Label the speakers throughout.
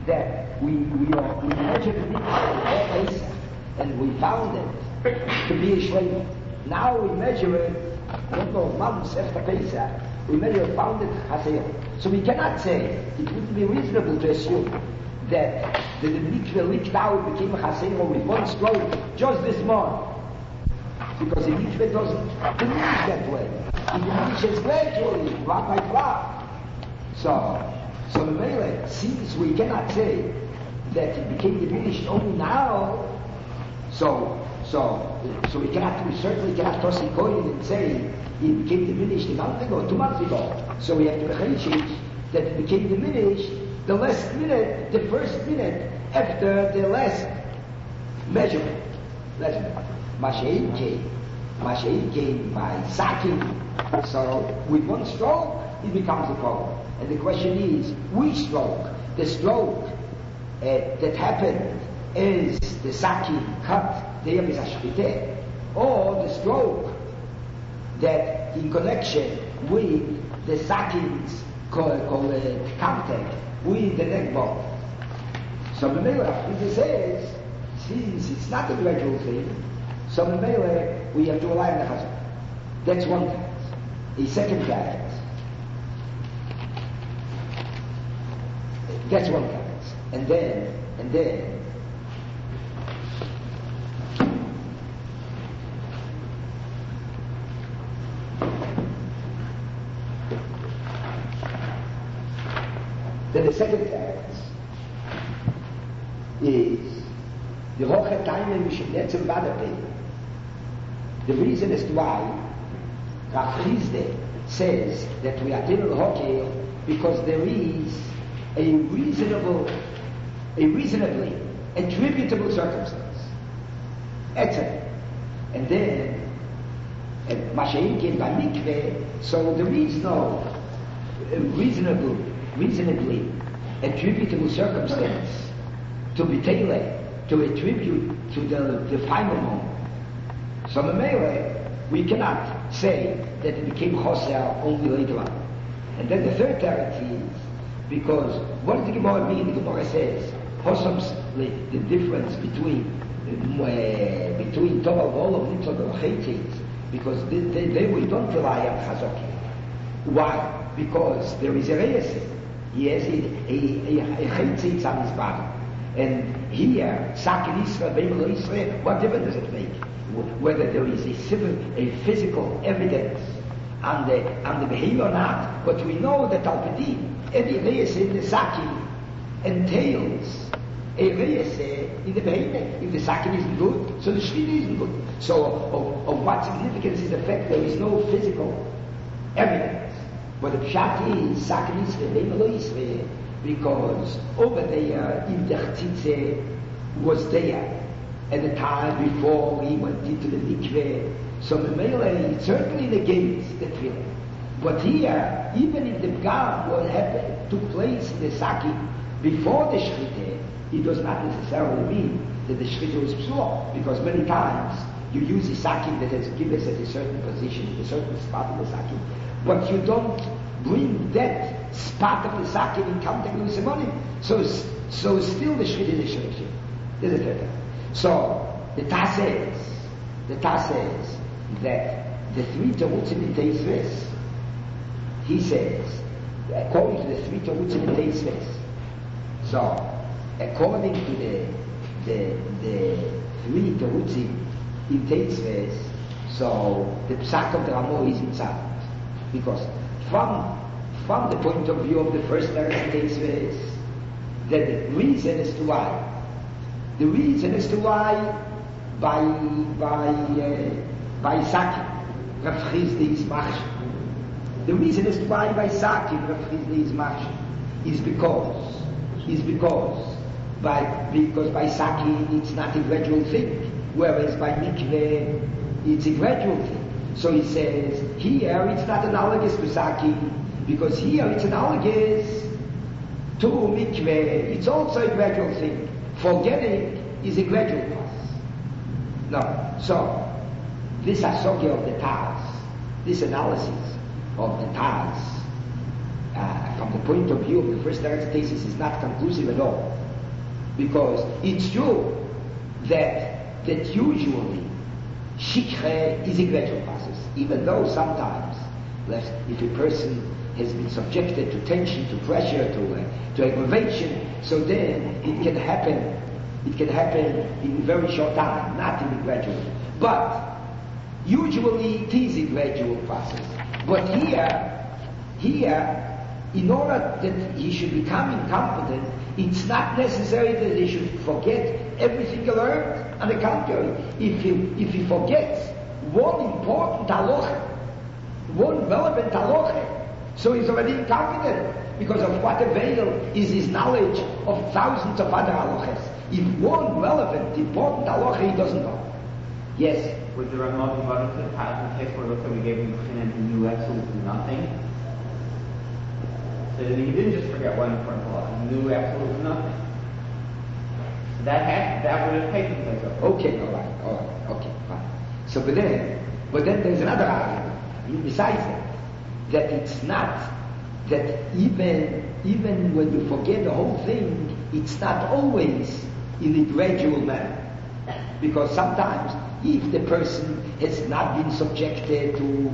Speaker 1: that we measured the mikveh and we found it to be a shleima. Now we measure it, don't know, months after Pesach, we measure it, found it chaser. So we cannot say, it wouldn't be reasonable to assume that the mikveh leaked out, became a chaser with one stroke just this morning. Because the mikveh doesn't diminish that way. It diminishes gradually, drop by drop. So the Mele, since we cannot say that it became diminished only now, so we certainly cannot toss a coin and say it became diminished a month ago, 2 months ago. So we have to appreciate that it became diminished the last minute, the first minute after the last measurement. Mashiach came by sacking. So with one stroke, it becomes a problem. And the question is, which stroke? The stroke that happened is the sacking cut, there is a shchiteh, or the stroke that in connection with the sacking's contact with the neck bone. So the Mele says, since it's not a gradual thing, so the Mele, we have to rely on the chazon. That's one fact. A second fact, that's one fact. And then, the second fact is the hoche time we should let some bother pay. The reason as to why Rav Chisde says that we are in hoche because there is a reasonably attributable circumstance. Etc. And then Mashiach came by mikveh, so there is no reasonably attributable circumstance to be tailored, to attribute to the final moment. So the Mele, we cannot say that it became choser only later on. And then the third clarity is, because what does the Gemara mean? The Gemara says, the difference between Torah Vol of Nitzot and Chaitzitz, because we don't rely on Chazoki. Why? Because there is a reason. He has a Chaitzitz on his body. And here, Sakin Israel, Beimel Israel, what difference does it make? Whether there is a physical evidence on the behavior or not, but we know that Alpidim, any reyes in the Sakin entails a reyes in the behavior. If the Sakin isn't good, so the Shvita isn't good. So of what significance is the fact there is no physical evidence? But the Pshat is Sakin Israel, Beimel Israel, because over there, if the Chtzitze was there at the time before we went into the mikveh, so the Mele certainly negates the tefillah. But here, even if the Pgam took place in the Saki before the Shchiteh, it does not necessarily mean that the Shchiteh was psur, because many times you use a Saki that has given us at a certain position, a certain spot in the Saki, but you don't bring that spot of the Saki in contact with the money. So still the Shchiteh is a Shchiteh. There's a third. So the Taz says that the three Terutzim in Teisves, he says, according to the three Terutzim in Teisves, so according to the three Terutzim in Teisves, so the Psak of the Ramo is inside. Because from the point of view of the first Teretz in Teisves, the reason as to why by Saki, Rav Chisde is machshir. The reason as to why by Saki, Rav Chisde is machshir, is because by Saki it's not a gradual thing, whereas by Mikveh it's a gradual thing. So he says, here it's not analogous to Saki, because here it's analogous to Mikveh. It's also a gradual thing. Forgetting is a gradual process. No. So, this asogya of the Taz, this analysis of the Taz, from the point of view of the first Eretz thesis is not conclusive at all. Because it's true that usually Shikha is a gradual process, even though sometimes, if a person has been subjected to tension, to pressure, to aggravation, so then it can happen in a very short time, not in a gradual. But usually it is a gradual process. But here, in order that he should become incompetent, it's not necessary that he should forget everything he learned. On the contrary, if he forgets one important halacha, one relevant halacha, so he's already incompetent, because of what avail is his knowledge of thousands of other halachas. If one relevant, important halacha he doesn't know. Yes?
Speaker 2: Would the Ramah be brought into the case where we gave him and he knew absolutely nothing? So he didn't just forget one important halacha, he knew absolutely nothing. So that would have taken place of it.
Speaker 1: Okay, all right, okay, fine. So but then there's another argument, besides that it's not, that even when you forget the whole thing, it's not always in a gradual manner. Because sometimes, if the person has not been subjected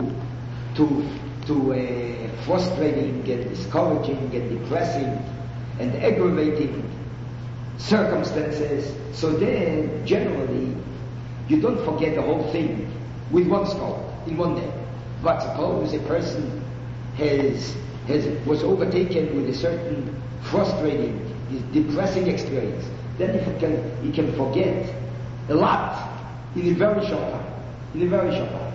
Speaker 1: to frustrating and discouraging and depressing and aggravating circumstances, so then generally you don't forget the whole thing with one stroke in one day. But suppose a person was overtaken with a certain frustrating, depressing experience, then he can forget a lot in a very short time.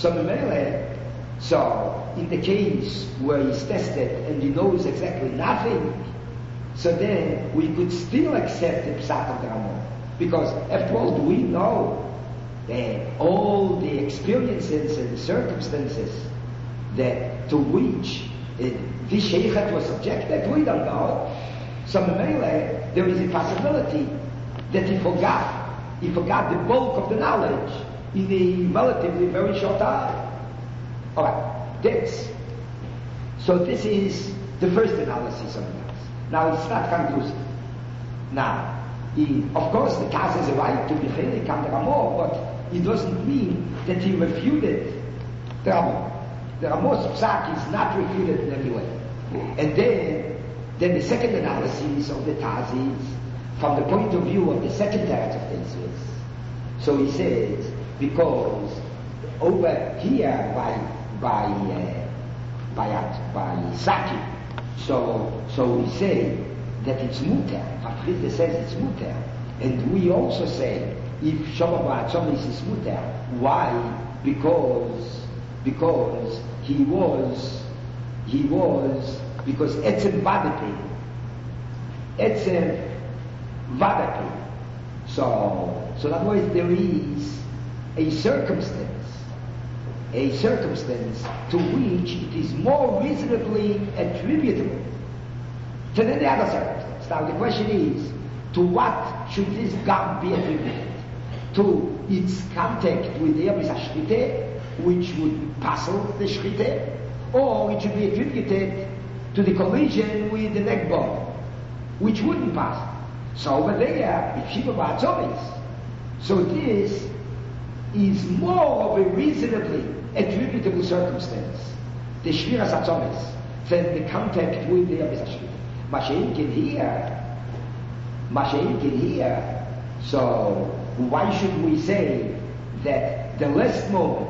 Speaker 1: So in the case where he's tested and he knows exactly nothing, so then we could still accept the psak of the Ramah, because after all, do we know all the experiences and the circumstances that to which this sheikhat was subjected? We don't know. So there is a possibility that he forgot the bulk of the knowledge in a relatively very short time. All right, so this is the first analysis of the Taz. Now it's not conclusive. Now, of course, the Taz has a right to be chelik on the Ramah, but it doesn't mean that he refuted the Ramah. The Ramah's psak is not refuted in any way. And then the second analysis of the Taz is from the point of view of the second teretz of Tesis. So he says, because over here by Saki, so we say that it's muter. Hafrizda says it's muter, and we also say if Shomar Ba'atzomis is muter. Why? Because because etzem vadapi. So in other words, there is a circumstance to which it is more reasonably attributable than any other circumstance. Now the question is, to what should this gam be attributed? To its contact with the Erbis HaShrite, which would puzzle the Shrite, or it should be attributed to the collision with the neck bone, which wouldn't pass. So over there, if Shiva Ba'atzomis, so this is more of a reasonably attributable circumstance, the Shviras Atzomis, than the contact with the Erbis HaShrite. Masha'inkin here, so why should we say that the last moment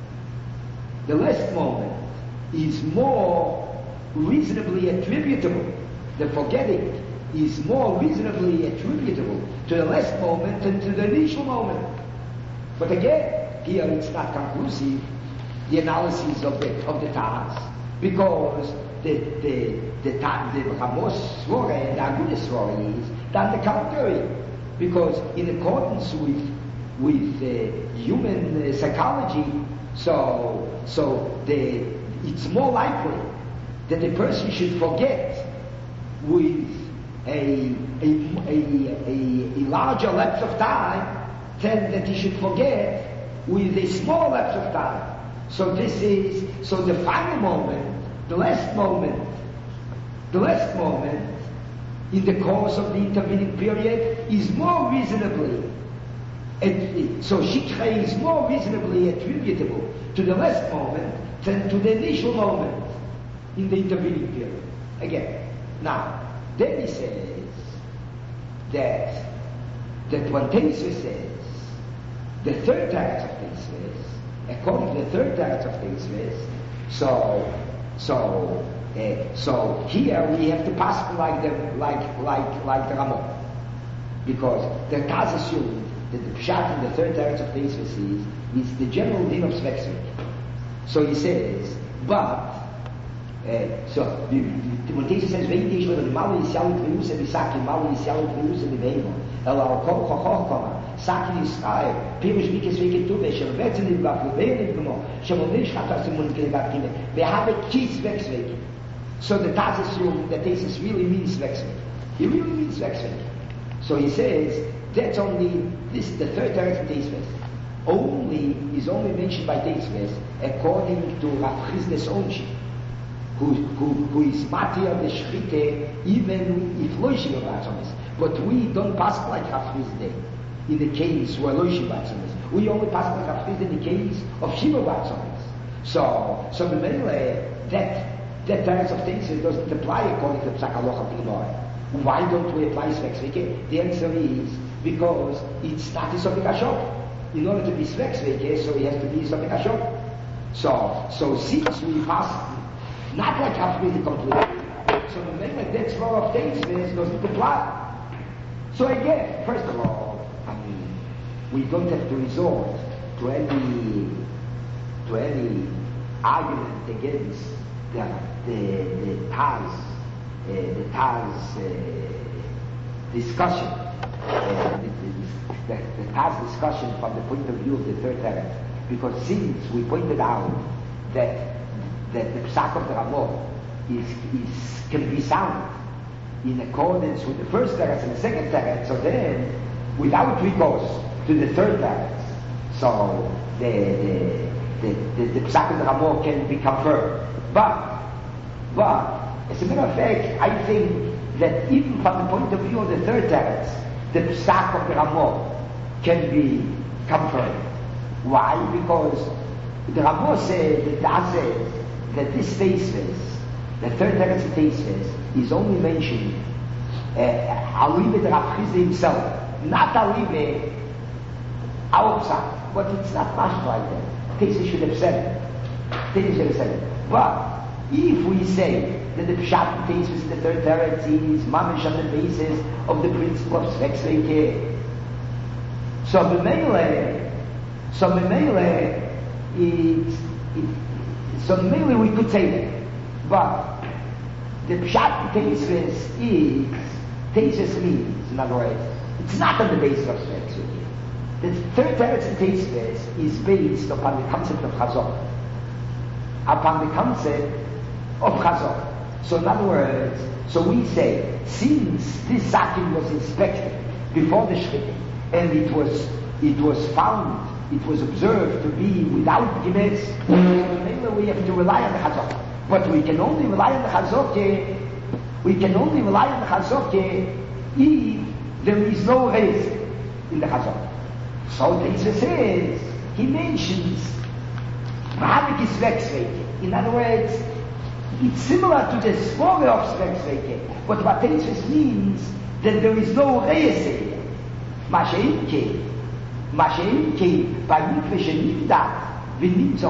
Speaker 1: is more reasonably attributable, the forgetting is more reasonably attributable to the last moment than to the initial moment? But again, here it's not conclusive, the analysis of the Taz, because the Ramos Svore and the Agudah Svore is on the contrary, because in accordance with human psychology, so it's more likely that a person should forget with a larger lapse of time than that he should forget with a small lapse of time. So the final moment, the last moment, The last moment in the course of the intervening period is more reasonably, so Shikha is more reasonably attributable to the last moment than to the initial moment in the intervening period. Again, now, then he says that when Teisva says the third teretz of Teisva, according to the third teretz of Teisva, so here we have to pass like the Ramon, because the Taz assumed that the pshat in the third teretz of Teisva is the general din of Svexvik. So he says, but when Teisva says "Vein Teisva the Malu Yisrael Tveyusa V'Saki Malu Yisrael Tveyusa V'Veino El Al-Kol Chochoch Koma Saki Yisrael Pirush Mikes Veketuve Shem Vetzen Nivgaf V'Vein Nivgamo Shem Onei Shchata Simon Kenegat Kine Ve'Have Kis Vexvik. So the Taz assumed that Teisva really means Vexvik. He really means Vexvik. So he says that's only this the third teretz of Teisva is only mentioned by Teisva according to Rav Chizdes Onshi, who is matir the shchite even if lo yeshiva b'atzomis. But we don't pass like Rav Chizdes in the case where lo yeshiva b'atzomis. We only pass like Rav Chizdes in the case of shiva b'atzomis. So that teretz of Teisva doesn't apply according to Psak Halacha Gemara. Why don't we apply Svexveke? The answer is because it's not a Sofik HaShok. In order to be Svexveke, so it has to be Sofik HaShok. So since we pass not like Hafrid completely, so the main that law of Teisva doesn't apply. So again, first of all, we don't have to resort to any argument against the Taz discussion, the Taz discussion from the point of view of the third teretz, because since we pointed out that the psak of the Ramon can be sound in accordance with the first teretz and the second teretz, so then without recourse to the third teretz, so the psak of the Ramon can be confirmed. But as a matter of fact, I think that even from the point of view of the third teretz, the psak of the Ramon can be confirmed. Why? Because the Ramon said, the Taz says, that this Teisva, the third teretz of Teisva, is only mentioned Alive the Rav Chizda himself, not Alive our psak. But it's not much like that. Teisva should have said it. But if we say that the Pshat in Teisva in the third teretz is mamish on the basis of the principle of Svexveke, so mainly we could say that. But the Pshat in Teisva means, in other words, it's not on the basis of Svexveke. The third teretz in Teisva is based upon the concept of Chazon. So in other words, so we say, since this Sakin was inspected before the Shchita, and it was found, it was observed to be without Gimes, so we have to rely on the Chazon. But we can only rely on the Chazon if there is no reason in the Chazon. So Teisva says, he mentions Mahavik is Svexveke. In other words, it's similar to the Svore of Svexveke, but what Teisva means that there is no reason. Masha'inke, by mikveh shenifdat, v'nimtza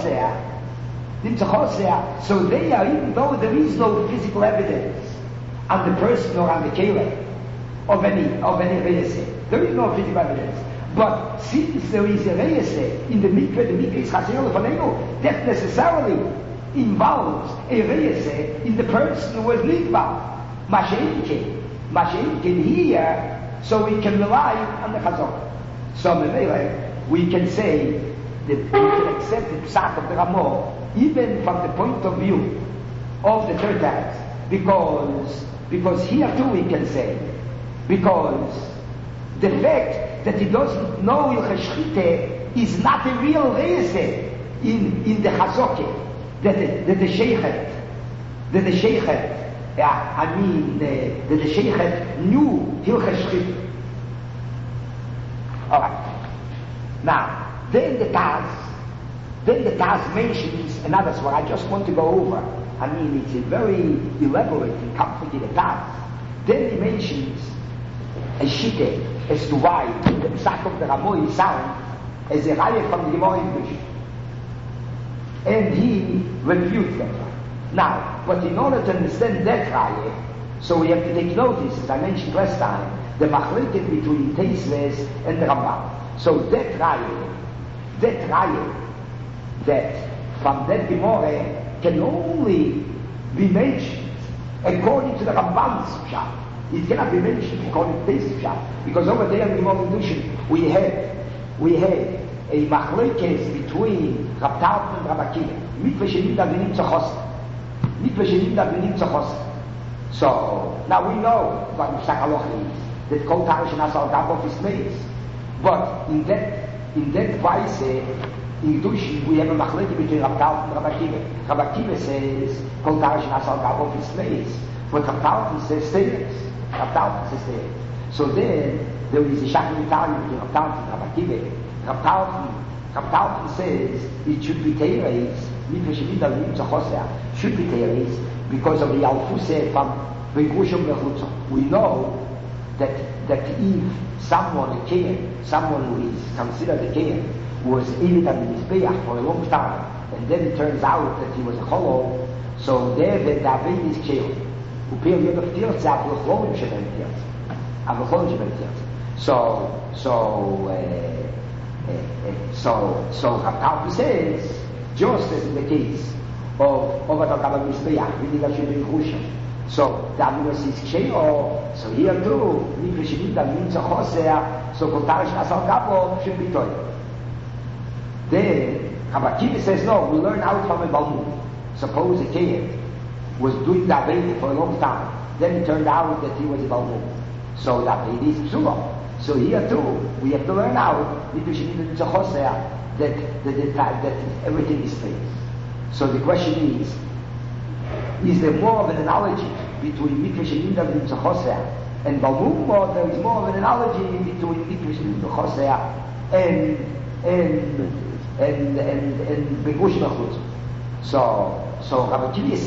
Speaker 1: chosea, so they are, even though there is no physical evidence on the person or on the kelim of any reason, there is no physical evidence. But since there is a reason in the mikveh is chaseyol lefanenu, that necessarily involves a reason in the person who was nidbal. Masha'inke here, so we can rely on the Chazon. So we can say that we can accept the psak of the Ramon even from the point of view of the third teretz, because here too we can say, because the fact that he doesn't know Ilchei Shchita is not a real reason in the Chazoke that the Sheikhet the Sheikhet knew Hilchas Shchita. Alright. Now, then the Taz mentions another, so I just want to go over. It's a very elaborate and complicated Taz. Then he mentions a Shite as to why the Psak of the Ramoy sound as a Raya from the Gemara English. And he refutes that. Now, but in order to understand that Raya, so we have to take notice, as I mentioned last time, the machleket between Teisves and the Rambam. So that Raya, that from that Gemara can only be mentioned according to the Rambam's Pshat. It cannot be mentioned according to Teisves Pshat, because over there in the Gemara Dushin we have a machleket between Rav Tarfon and Rav Akiva. Mikveh shenim davenim tzachos. So now we know what the Psak Halacha is, that Kol Tarish Nasal Gabov is made. But in that Weise, in Dushin, we have a machleket between Rav Tarfon and Rav Akiva. Rav Akiva says Kol Tarish Nasal Gabov is made, but Rav Tarfon says Steres. So then there is a Shachar Italian between Rav Tarfon and Rav Akiva. Rav Tarfon says it should be Teres, should be Teres, because of the Alfuse from Begushum Mechutza. We know that if someone who is considered a Keir, was Eivid and Mizbeach for a long time, and then it turns out that he was a Cholo, so there the David is Keir. Upir Yod of Tirtze, Avlochlorim Sheben Tirtze. So Rav Tarfon says, just as in the case of Ovad Al Mizbeach, we did actually in Russia. So the Amiros is Ksheo, so here too, Mikveh shenim davenim tzachoseh, so Kol Tarish Nasal Gabov should be told. Then Rav Akiva says, no, we learn out from a Balmud. Suppose a Keir was doing Daveid for a long time, then it turned out that he was a Balmud. So Daveid is Psula. So here too, we have to learn out that everything is fake. So the question is there more of an analogy between Mikveh shenim davenim tzachoseh and Balmum, or there is more of an analogy between Mikveh shenim tzachoseh and Begush Mechutza? So Rav Akiva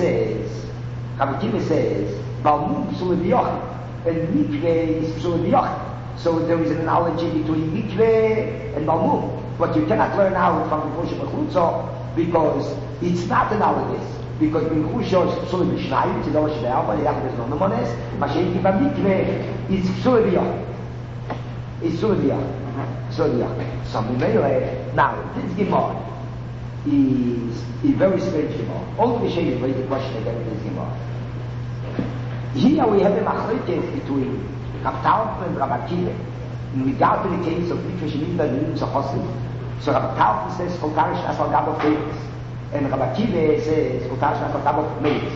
Speaker 1: says Balmum psul b'yochid and Mikveh is psul b'yochid. So there is an analogy between Mikveh and Balmum, but you cannot learn out from Begush Mechutza because it's not analogous. Because Begush is psul b'shnayim, it's a dosh be'alba, yachad is non mones, Mashiach Kiva Mikveh is psul b'yochid. It's psul b'yochid. So now this Gemara is a very strange Gemara. All the Shaykhs raise the question again with this Gemara. Here we have a machlekes between Rav Tarfon and Rav Akiva in regard to the case of Mikveh shenim davenim tzachoseh. So Rav Tarfon says Kol Tarish Nasal Gabov Teres, and Rav Akiva says Kol Tarish Nasal Gabov Meis.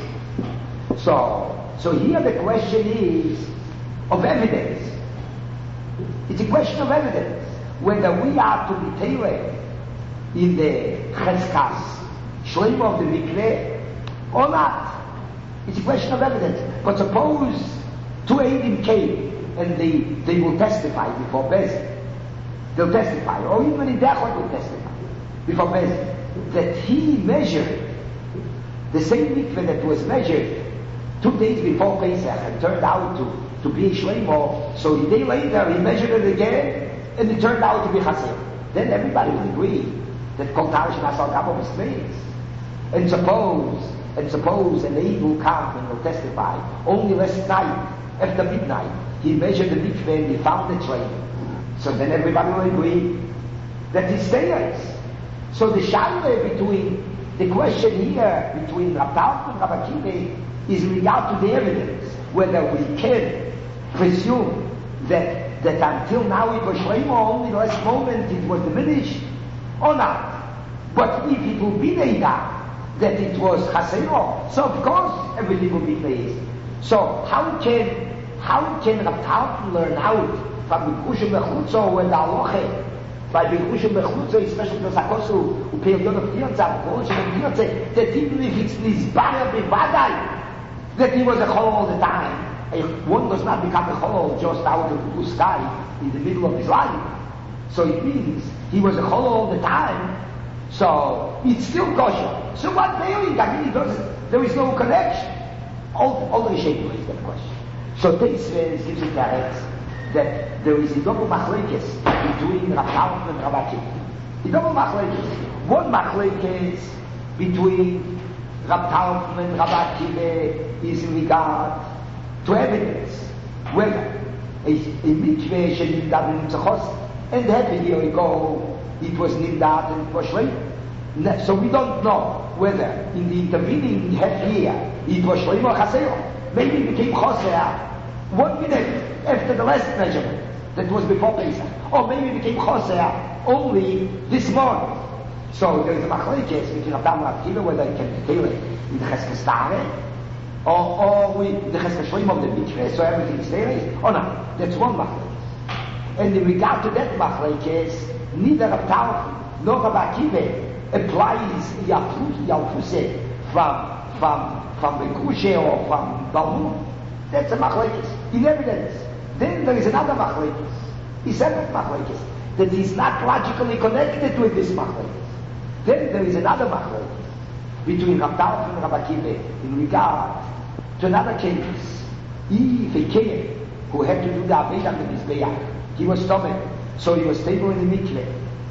Speaker 1: So here the question is of evidence. It's a question of evidence whether we are to be tailored in the Cheskas Shleim of the Mikveh or not. It's a question of evidence. But suppose two Eidim came and they will testify before Bezin. They'll testify, or even in Dechot will testify before Bezin, that he measured the same Mikveh that was measured 2 days before Pesach and turned out to be Shleimo. So a day later he measured it again and it turned out to be Chaser. Then everybody will agree that Kol Tarish Nasal Gabov is made. And suppose an Eid will come and will testify, only last night, after midnight, he measured the mikveh and he found the train. So then everybody will agree that he stays. So the shaila between the question here between Rav Tarfon and Rav Akiva is in regard to the evidence, whether we can presume that until now it was Shleimo, only the last moment it was diminished, or not. But if it will be Neida, that it was Chasero, so of course everything will be placed. So how can Rav Tarfon learn out from Begush Mechutza when the Aloche, by Begush Mechutza, especially the Sakosu, Upir Yod of Tirtze, that even if it's Nizbar Bivadai, that he was a chol all the time. One does not become a chol just out of the blue sky in the middle of his life. So it means he was a chol all the time, so it's still kosher. So what failing? I mean, there is no connection. All the shape raised that question. So this gives it direct that there is a double machlekes between Rav Talmud and Rav Akiva. A double machlekes. One machlekes between Rav Talmud and Rav Akiva is in regard to evidence. Whether a mikveh should be done in Tzachos, and half a year ago it was Nindad and it was Shleit. So we don't know whether in the intervening half year it was Shleim or Chaser. Maybe it became Chaser 1 minute after the last measurement that was before Pesach. Or maybe it became Chaser only this morning. So there is a machlekes between Rav Talmud and Rav Akiva whether it can be tailed in the Cheskes Tare or with the Cheskes Shleim of the mikveh, so everything is tailed. Oh no, that's one machlekes. And in regard to that machlekes, neither Rav Talmud nor Rav Akiva applies Yalfuse from the Kushe or from Balmud. That's a machlekes in evidence. Then there is another machlekes, a separate machlekes, that is not logically connected with this machlekes. Then there is another machlekes between Rav Talmud and Rav Akiva in regard to another case. If a king who had to do the Aved on the Mizbeach, he was stubborn, so he was stable in the mikveh.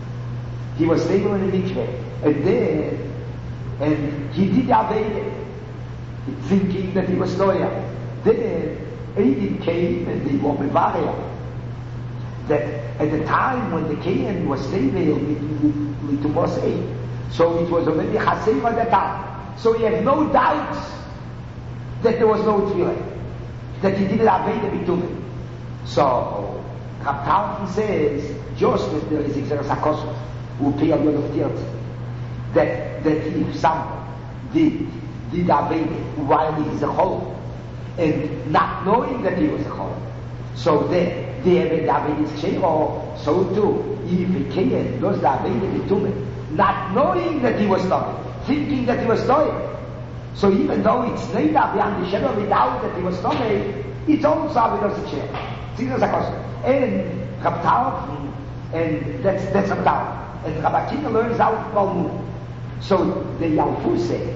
Speaker 1: And he did the Aved, thinking that he was loyal. Then Edom came and they were Mevaria. That at the time when the king was stable with Moshe, so it was already Chaser at the time. So he had no doubts that there was no tefillah, that he did it Aved B'tumah. So Rav Talmud says, just as there is Xeris HaKosov, who pay a lot of tears, that if someone did Aved while he is a chol, and not knowing that he was a chol, so then the Aved is Ksheiro, so too, if a king does the Aved B'tumah, not knowing that he was stubborn, thinking that he was stubborn, so even though it's Neida beyond the shadow without that he was stubborn, it's also Aved Ksheiro. And Rav Talmud, and that's Rav Talmud. And Rav Akiva learns out Balmud. So the Yalfuse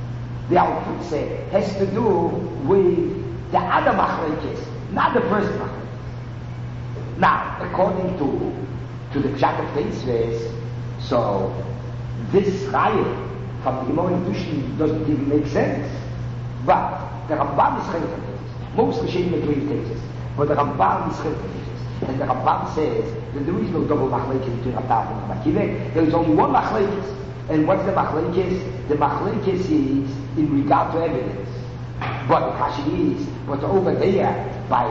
Speaker 1: has to do with the other machlekes, not the first machlekes. Now, according to the Pshat of Teisves, so this Raya from the Gemara in Dushin doesn't even make sense. But the Rambam is Chelek of Teisves. Most Rishonim agree with Teisves. But the Rambam is Chelek of Teisves. And the Rambam says that there is no double machlekes between Rav Talmud and Rav Akiva. There is only one machlekes. And what's the machlekes? The machlekes is in regard to evidence. But the question is, but over there, by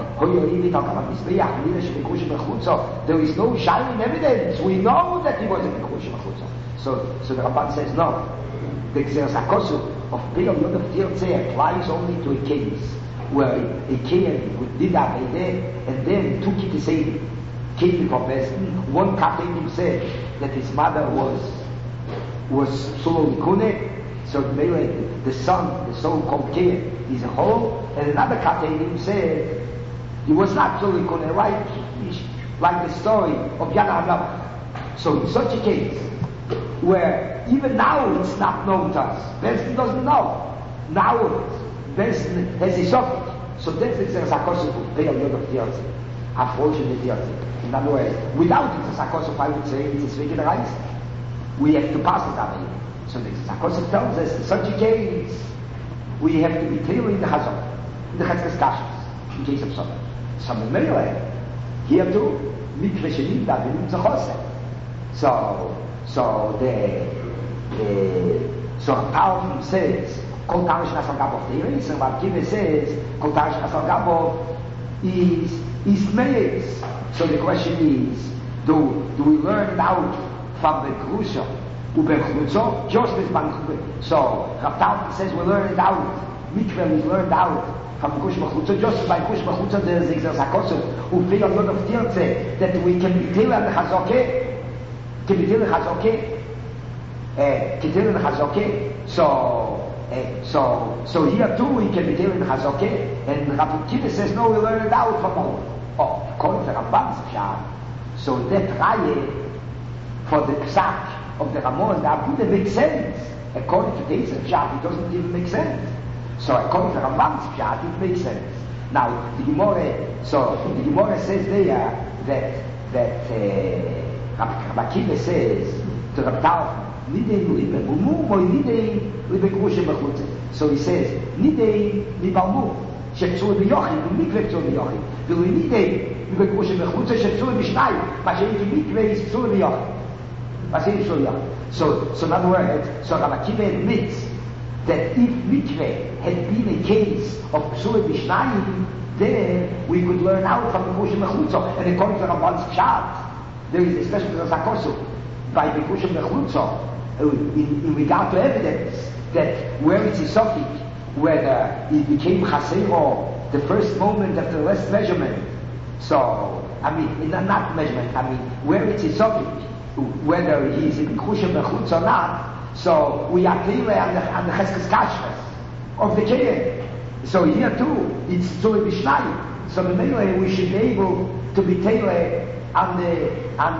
Speaker 1: there is no shining evidence. We know that he wasn't a Mekush Mechutza. So the Ramban says no. The Xeris HaKosov of Pei Yod of Tirtzeh applies only to a case where a king did Aved and then took it to say king for Besdin. One Katenim said that his mother was Sulo Likune, so the son, the so-called king, is a whole, and another Katenim said he was not Sulo Likune, right? Like the story of Yana Hamlach. So in such a case, where even now it's not known to us, Besdin doesn't know. Now Besdin has a subject. So that's the Xeris HaKosov of Pei Yod of Tirtzeh. Unfortunately, Tirtzeh. In other words, without Xeris HaKosov, I would say it's a Sveged Reis. We have to pass it away. So the Xeris HaKosov tells us in such a case, we have to be clear in the Chazon, in the Cheskes Kashas, in case of Sodom. Some of Meileh, here too, Mikveh Shenim Davinim Zechoseh. So Talmud says, Kol Tarish Nasal Gabov Teiris, and Rav Akiva says, Kol Tarish Nasal Gabov is Meis. So the question is, do we learn it out from the Grusha, Uber Chutzo, just as Banchube? So Rav Talmud says we learn it out, Mikveh is learned out from the Kush B'chutzo, just as by Kush B'chutzo there is Xeris HaKosov, who feel a lot of Tirtzeh, that we can be Teilah and Chazokeh, so So here too we can be dealing with Chazokeh, and Rav Kiva says no, we learn it out from all. Oh, according to Ramban's Pshat, so that Raye for the Psak of the Ramon, the Abuda makes sense. According to this Pshat, it doesn't even make sense. So according to Ramban's Pshat, it makes sense. Now the Gemara says there that Rav Kiva says to Rav Talmud, so he says, Nidei Nibalmu, Shepsur Biyochim, Mikve Psur Biyochim. Nidei Nibekrushim Bechutze, Shepsur Bishnai, Mashiach Mikve is Psur Biyochim. Mashiach Psur Biyochim. So in other words, so Rav Akiva admits that if Mikve had been a case of Psur Bishnai, then we could learn out from Bekushim Bechutze. And according to Ramban's Pshat, there is especially the Zakosu, by Bekushim Bechutze, in regard to evidence that where it's a subject, whether it became chasero the first moment of the last measurement. So, not measurement, where it's a subject, whether he's in Bekushim Bechutz or not, so we are clear on the Cheskes Kashres of the Kiyah. So here too, it's Tzuri Bishnai. So we should be able to be tailored on the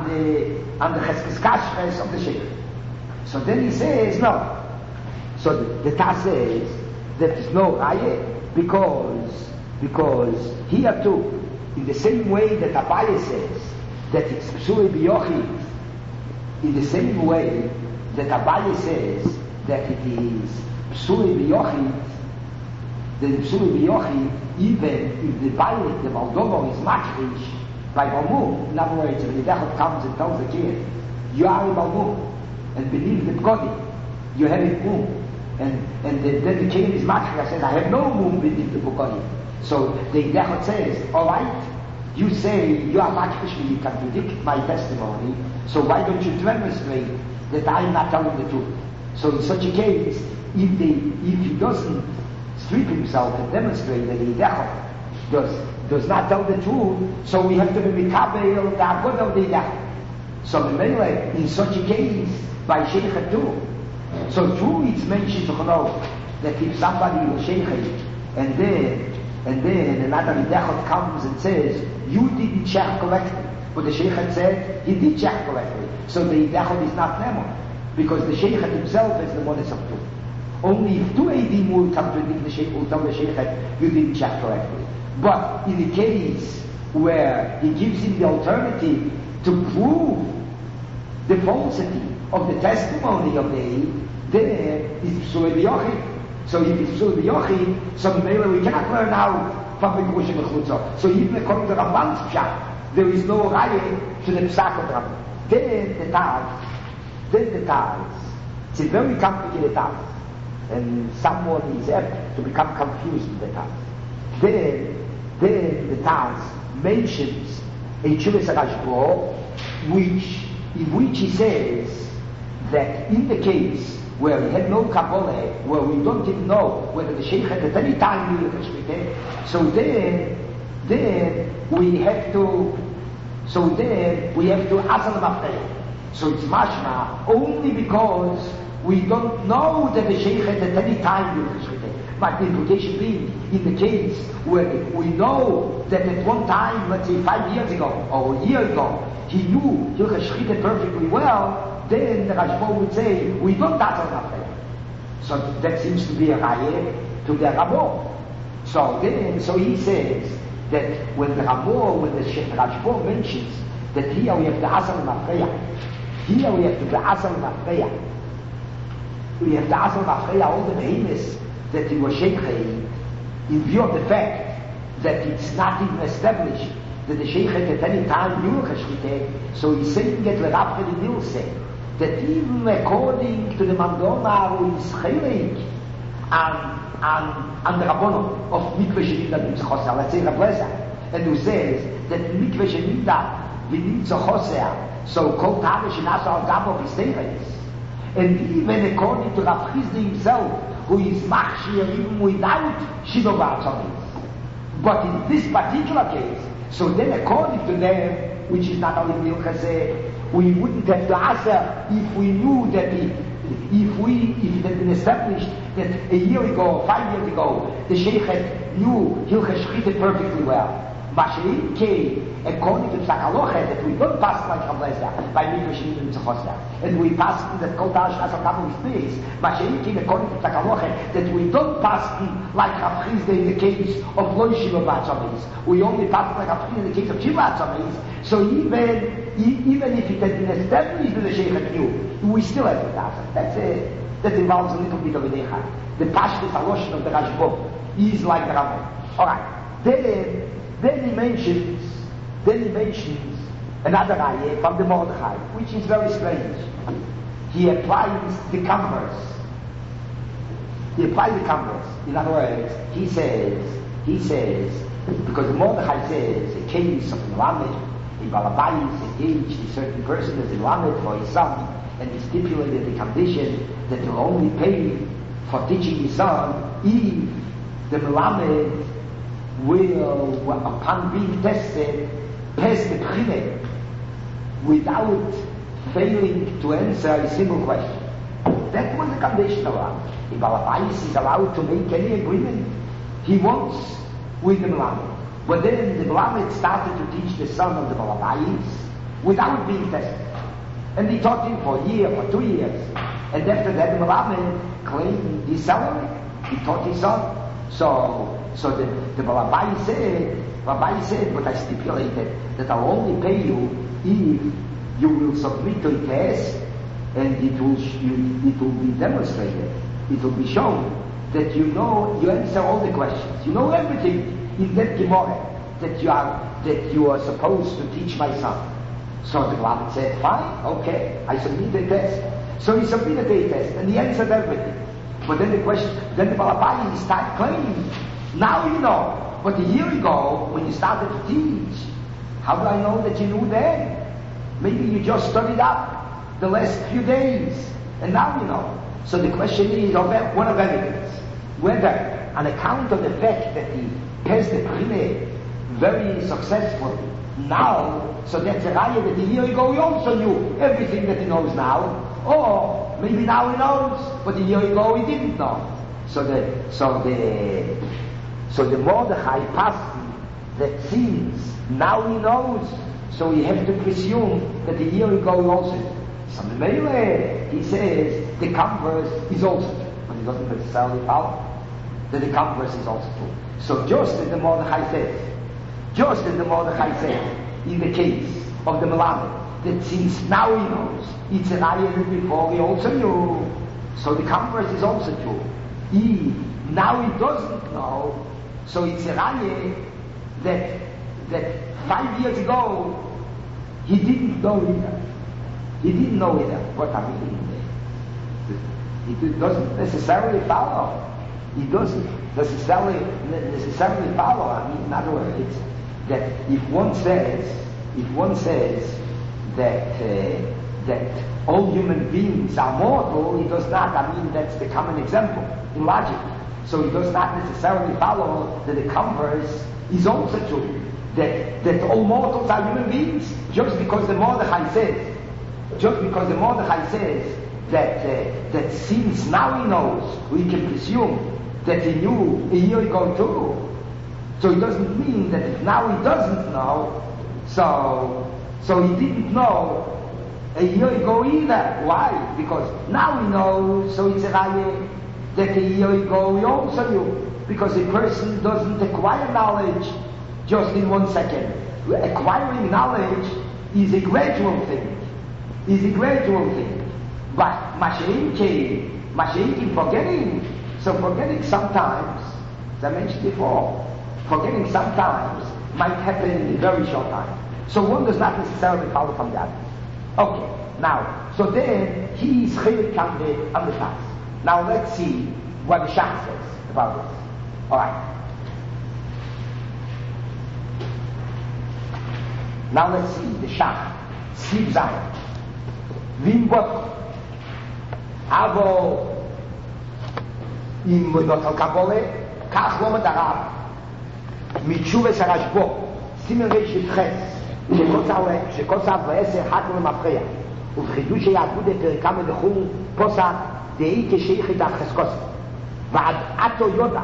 Speaker 1: Cheskes Kashres of the Sheikh. So then he says, no. So the Taz says that there's no Raya because here too, in the same way that Abaye says that it's Psuri Biyochid, in the same way that Abaye says that it is Psuri Biyochid, the Psuri Biyochid, even if the Bailit, the Moldovo is Makrish by Balmum. In other words, when the Dechot comes and tells the kid, you are a Balmum, and believe the Bgodi, you have it mum. And then the king is Makrish says, I have no mum beneath the Bgodi. So the Dechot says, alright, you say you are Makrish, you contradict my testimony, so why don't you demonstrate that I am not telling the truth? So in such a case, if he doesn't strip himself and demonstrate that the Dechot does not tell the truth, so we have to be Mikabel, the Avodah of the Dechot. So in such a case, by Sheikh too. So true, it's mentioned to know that if somebody was Sheikh and then another Dechot comes and says, you didn't check correctly, but the Sheikh said he did check correctly. So the Dechot is not Nemo, because the Sheikh himself is the Monis of truth. Only if two Eidim will contradict the Sheikh, will tell the Sheikh you didn't check correctly. But in the case where he gives him the alternative to prove the falsity of the testimony of the Eid, then it's Psuri B'Yochid. So if it's Psuri B'Yochid, so we cannot learn out from the Bekushim Bechutza. So even according to Ramban's Pshat, there is no Raya to the Psak of Ramban. Then the Taz, it's a very complicated Taz, and someone is apt to become confused with the Taz. Then the Taz mentions a Chuvas Rashbo, in which he says that in the case where we had no Kabbalah, where we don't even know whether the Sheikh at any time knew the Shmita, so then we have to Asal Mafrei. So it's mashma only because we don't know that the Sheikh at any time knew the Shmita. But the implication being, in the case where we know that at one time, let's say 5 years ago or a year ago, he knew Hilchas Shchita perfectly well, then the Rashbo would say, we don't touch on that. So that seems to be a raya to the Rabo. So he says that when the Rashbo mentions that here we have the Asal Mafreya, here we have the Asal Mafreya, we have the Asal Mafreya, all the behemoths that he was Sheikh in view of the fact that it's not even established that the Sheikh at any time knew Chashchite, so he's saying it like Rav Nil said, that even according to the Mandoma who is Chaylik and the Rabbono of Mikveh Sheninda B'Nimtza let's say Rableza, and who says that Mikveh Sheninda B'Nimtza Chosea, so called Tane Shenaso Al Gabo B'Steires, and even according to Rav Chizda himself, who is Machshir even without Shiva B'Atzonis. But in this particular case, so then according to them, which is not only Milchaseh, we wouldn't have to answer if we knew that it had been established that a year ago, 5 years ago, the Sheikh knew Hilchas Shchita perfectly well. Mashiach came according to Tzakaloche that we don't pass like Chableza by Mikdash and Tzachosda. And we pass that Kotash as a couple of space. Mashiach came according to Tzakaloche that we don't pass like Rav Chizda in the case of Lo Shiva Batzamis. We only pass like Rav Chizda in the case of Shiva Batzamis. So even if it had been established that the Sheikh knew, we still have to pass. That involves a little bit of a decha. The Pashtus Aloshon of the Rashbo is like the Rambam. Alright. Then he mentions another ayah from the Mordechai, which is very strange. He applies the converse. In other words, he says, because the Mordechai says, a case of Melamed, a Balabais engaged a certain person as a Melamed for his son, and he stipulated the condition that he'll only pay for teaching his son if the Melamed will, upon being tested, pass the Bechina without failing to answer a single question. That was the condition of Allah. If Balabais is allowed to make any agreement he wants with the Melamed. But then the Melamed started to teach the son of the Balabais without being tested. And he taught him for a year, for 2 years. And after that the Melamed claimed his salary. He taught his son. So the Rabbi said, but I stipulated that I'll only pay you if you will submit to a test and it will be demonstrated. It will be shown that you answer all the questions. You know everything in that Gemara that you are supposed to teach my son. So the Rabbi said, fine, okay, I submit the test. So he submitted the test and he answered everything. But then the Balabai started claiming, now you know, but a year ago, when you started to teach, how do I know that you knew then? Maybe you just studied up the last few days, and now you know. So the question is, one of evidence, whether on account of the fact that he passed the Bechina very successfully, now, so that's a raya that a year ago he also knew everything that he knows now, or maybe now he knows, but a year ago he didn't know. So the Mordechai passed that since now he knows, so we have to presume that a year ago he also knew. So the Mele, he says the converse is also true, but he doesn't necessarily follow that the converse is also true. So just as the Mordechai says in the case of the Melamed, that since now he knows, it's an ayah that before he also knew, so the converse is also true. Now he doesn't know, so it's an ayah that 5 years ago he didn't know either. What I mean, it doesn't necessarily follow. It doesn't necessarily follow. I mean, in other words, that if one says that all human beings are mortal, it does not. I mean, that's the common example in logic. So it does not necessarily follow that the converse is also true. That all mortals are human beings, just because the Mordechai says that since now he knows, we can presume that he knew a year ago too. So it doesn't mean that if now he doesn't know, so he didn't know a year ago either. Why? Because now he knows, so it's a raya that a year ago he also knew. Because a person doesn't acquire knowledge just in 1 second. Acquiring knowledge is a gradual thing. But Mashiach forgetting. So forgetting sometimes, as I mentioned before, forgetting sometimes might happen in a very short time. So one does not necessarily follow from that. Okay, now, so then he is chelik on the task. Now let's see what the Shach says about this. Alright. Now let's see the Shach. Siv Zayin. Vim bot. Avo im not al kabole, kach lo medarav. Mitshuve sarashbo. Simen reish ches. שכל צער ועשר חק ומפריע ובחידושי האגודה פרקה מלכו פוסק דהי כשייך את החסקוס ועד עתו יודע.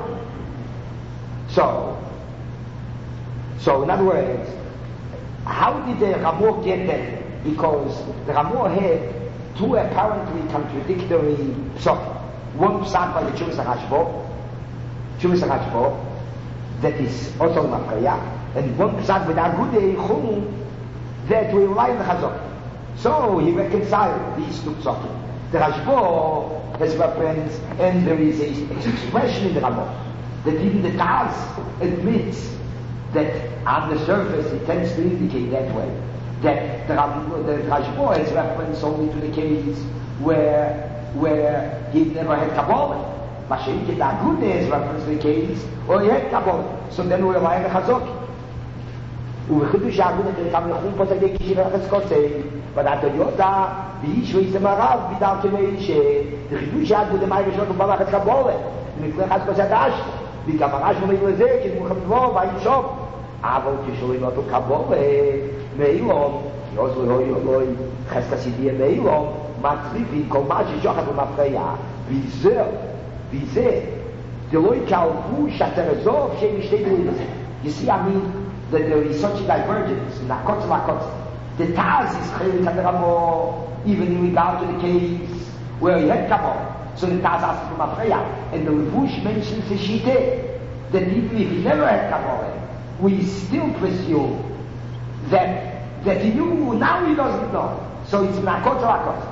Speaker 1: So in other words, how did the Ramor get there? Because the Ramor had two apparently contradictory pshat. One pshat by the Chumas HaRashbo, that is also Mafkaya, and one pshat with Agude Chum that will rely on the Chazok. So he reconciled these two pshat. The Rashbo has reference, and there is an expression in the Ramor that even the Taz admits that on the surface it tends to indicate that way, that the Rashbo has reference only to the case where he never had Kabbalah. Mashiach the Agude has reference to the case where he had Kabbalah. So then we rely on the Chazok. ובחידוש האגודה פרקה מלכו פוסק דהי כשייך את החסקוס ועד עתו יודע ואיש ויסם הרב בדרך כמי שחידוש האגודה מהי בשנות ובא לחץ קבולת ומפני חסקוס הדש וגם הרש ומי לזה כדמו חמבו והאם שוב אבל כשרואים אותו קבולת מאילום יעוז אלוהי חסקס ידיע מאילום מצריפים כל מה ששוחד ומפריע וזה דלוי כאלפו שתרזוב שהם משתי דברים לזה. You see, I mean, that there is such a divergence in Lakotz. The Taz is clearly Kaderamo, even in regard to the case where he had Kabbalah. So the Taz asks from Afreya, and the Levush mentions the Shiteh, that even if he never had Kabbalah, we still presume that he knew, now he doesn't know. So it's Lakotz.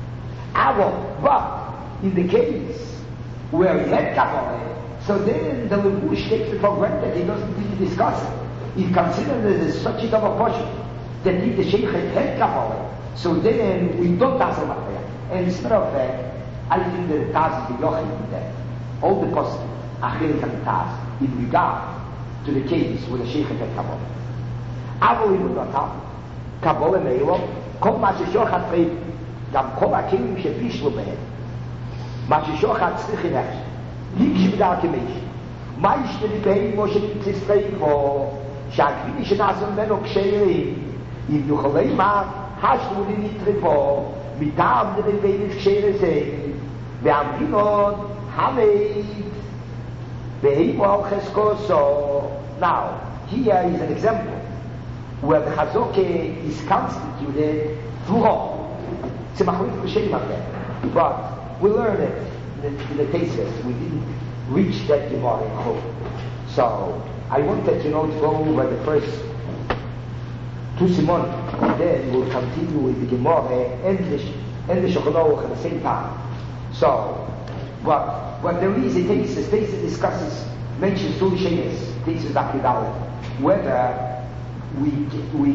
Speaker 1: But in the case where he had Kabbalah, so then the Levush takes it for granted, he doesn't really discuss it. He considers it as such a double portion that if the Sheikh had Kabbalah, so then we don't ask him about that. And instead of that, I think that the Taz is the Yochid in that. All the positives are Chilik and Taz in regard to the case where the Sheikh had Kabbalah. אבל אם הוא נותר, קבולה מאילו, כל מה ששוחד פריד, גם כל הכלים שפישלו בהם, מה ששוחד צריכים להחש, יקשיב דעת כמיש, מה ישתלי בהם כמו שנצטריכו, שהכביני שנעשו ממנו כשרים, אם יוכלי מה, השלו לי נטריפו, מטעם דבי נפשר הזה, והמגינות המית, בהימו על חסקוסו. Now, here is an example where the Chazoke is constituted through all. It's a machlok b'shem of that. But we learned it in the Tesis. We didn't reach that Gemara in Chol. So, I wanted to go over the first two Simon, and then we'll continue with the Gemara and the Shulchan Aruch at the same time. So, but there is a Tesis. Tesis discusses, mentions two Shenes, Tesis Akidal, whether we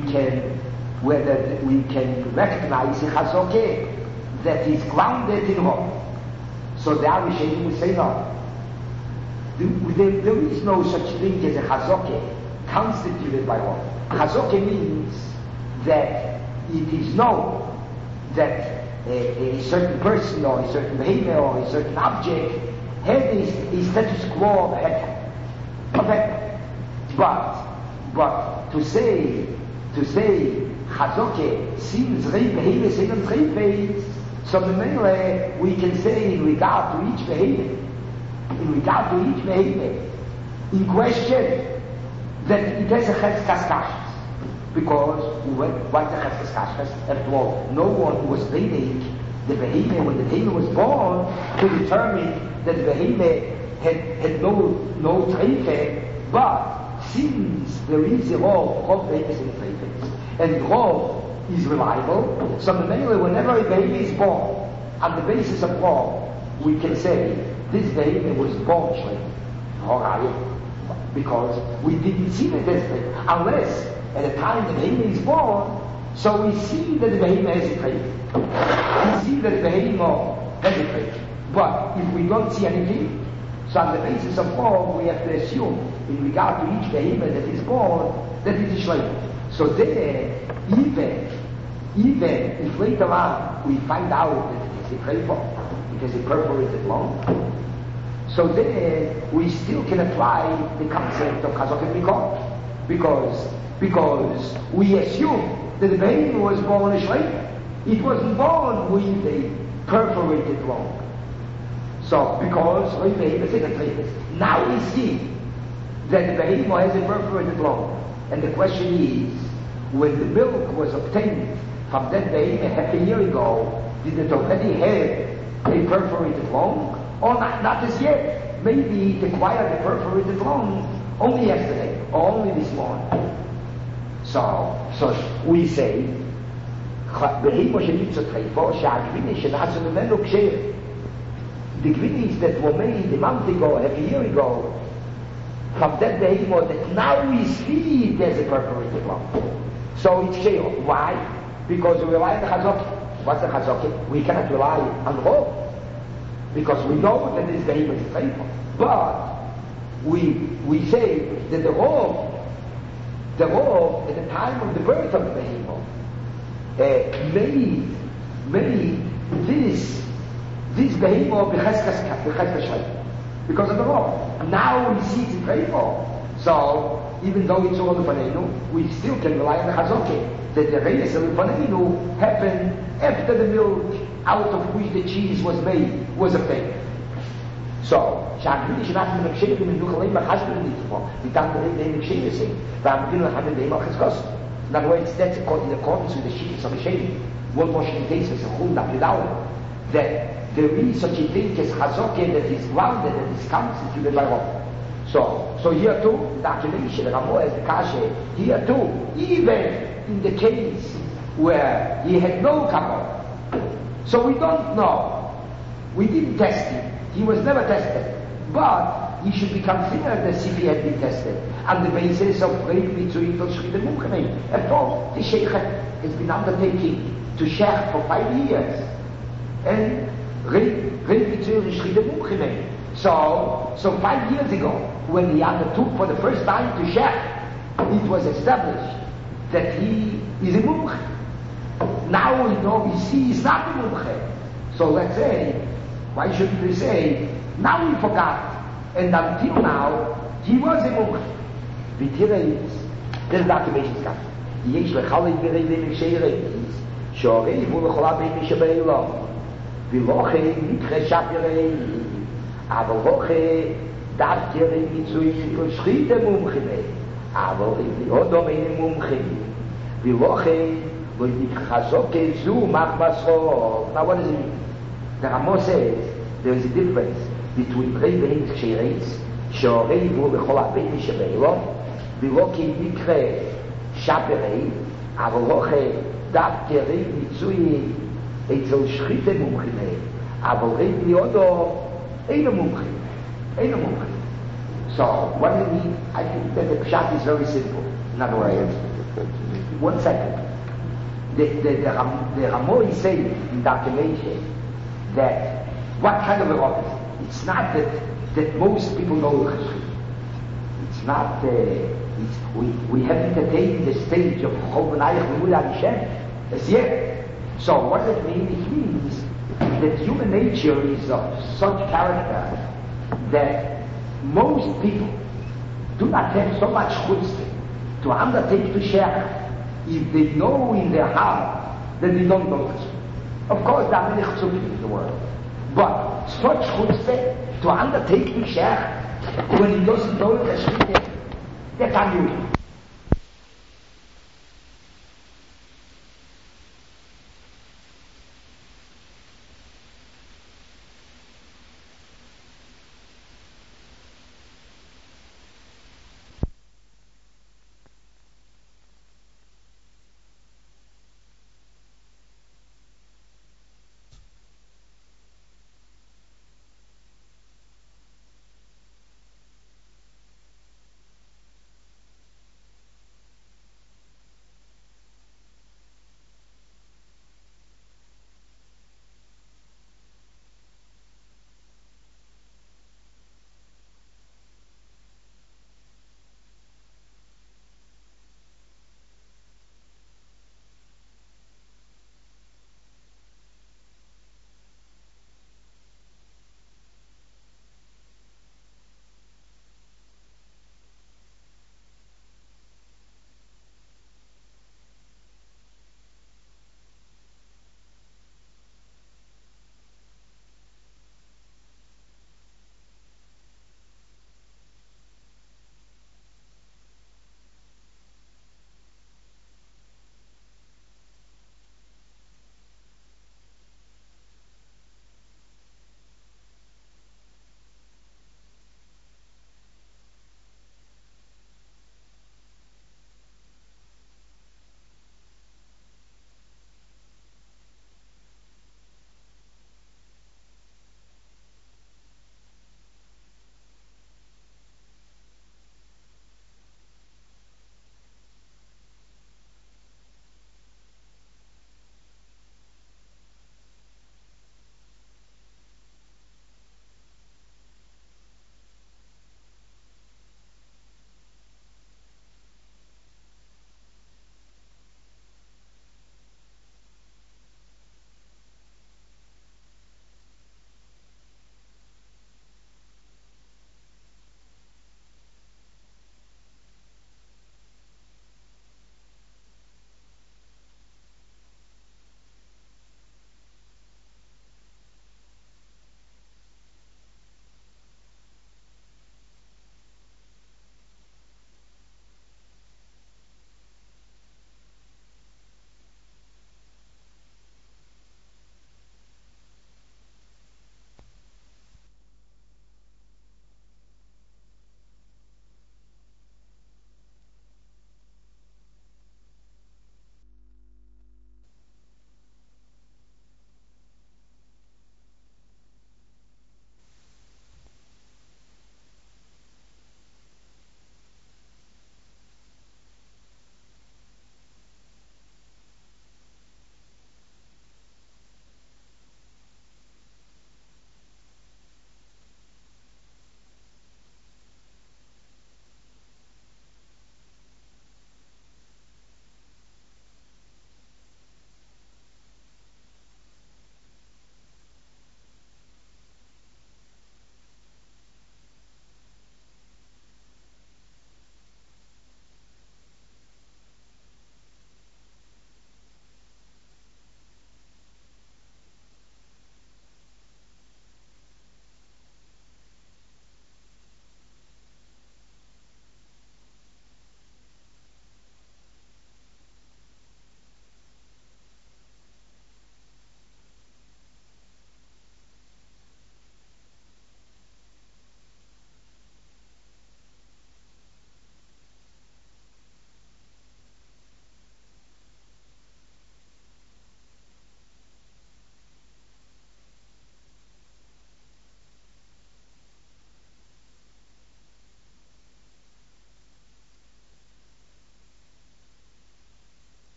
Speaker 1: can recognize a Chazoke that is grounded in Rov. So the Arishanim will say no. There is no such thing as a Chazoke constituted by Rov. Chazoke means that it is known that a certain person or a certain behavior or a certain object has a status quo of heck. But to say Chazoke seems behavior seems phase, so the we can say in regard to each behavior, in question, that it has a Cheskas Kashas. Because what's the Cheskas Kashas? After all, no one was reading the behavior when the behavior was born to determine that the behavior had no treife, but since there is a Rov behaviors in treifes, and Rov is reliable, so whenever a baby is born, on the basis of Rov, we can say this baby was born shleim, because we didn't see the destiny, unless at the time the baby is born, so we see that the baby has a trait. We see that the baby has a trait. But if we don't see anything, so on the basis of Rov, we have to assume, in regard to each behemoth that is born, that it is shleim. So there, even if later on we find out that it is a treifah, it is a perforated lung, so then we still can apply the concept of Chazok and Mikol, because we assume that the baby was born a shleim. It wasn't born with a perforated lung. So, because now we see that the behemoth has a perforated lung. And the question is, when the milk was obtained from that behemoth half a year ago, did it already have a perforated lung? Or not as yet? Maybe it acquired a perforated lung only yesterday, or only this morning. So we say, the gvinis that were made a month ago, half a year ago, from that behemoth that now we see there's a perforated lung. So it's sheer. Why? Because we rely on the chazok. What's the chazok? We cannot rely on Rov, because we know that this behemoth is faithful. But we say that the Rov at the time of the birth of the behemoth made this behemoth because of the Rov. Now we see it's faithful. So even though it's all the Panenu, we still can rely on the Chazokeh that the Reyes of the Panenu happened after the milk out of which the cheese was made was obtained. So, שהגביני שאנחנו מקשרים עם נוכלים מחשבים נתפו, ניתן בהם מקשרים לסים, והמבינו לחמד בהם על חזקוס. In other words, that's in accordance with the Shittas of the Shem. One more Shem case was a Chum Napidal, that there is such a thing as Chazokeh that is grounded and is constituted by Rov. So here too, the accusation, Ramo as the Kashe, here too, even in the case where he had no Kabbalah, so we don't know, we didn't test him, he was never tested, but he should be considered as if he had been tested on the basis of Reik Mitzui Tel Shchit Mumchemei. After all, the Sheikh has been undertaking to Sheikh for 5 years, and Reik Mitzui Tel Shchit Mumchemei. So 5 years ago, when he undertook for the first time to Sheikh, it was established that he is a Mumche. Now we know we see he's not a Mumche. So let's say, why shouldn't we say, now we forgot, and until now, he was a Mumche. V'tireis, this documentation is coming. יש לחלק ברבים שייראים, שהורי ולכל הבאים שבאילום, ולוכן מקרה שפיראים, אבל לוכן דווקא מיצוי שחית מומחים, אבל להודו אין מומחים, ולוכן לא יתחזוק כזו מחבסו. Now what does it mean? The Ramo says there is a difference between רבים שייראים, שהורי ולכל הבאים שבאילום, ולא כמקרה שפיראים, אבל לוכן דווקא מיצוי אצל שחית מומחים, אבל להודו אין מומחים. So, what do we mean? I think that the pshat is very simple. In other words, 1 second. The Ramo is saying in documentation that what kind of a Rov is it? It's not that most people know the Chashchit. It's not, we haven't attained the stage of Chol V'nayich V'mud Hashem as yet. So, what does it mean? It means that human nature is of such character that most people do not have so much chutzpah to undertake to share if they know in their heart that they don't know it. Of course, there are many chutzpahs in the world, but such chutzpah to undertake to share when he doesn't know it, that's unusual.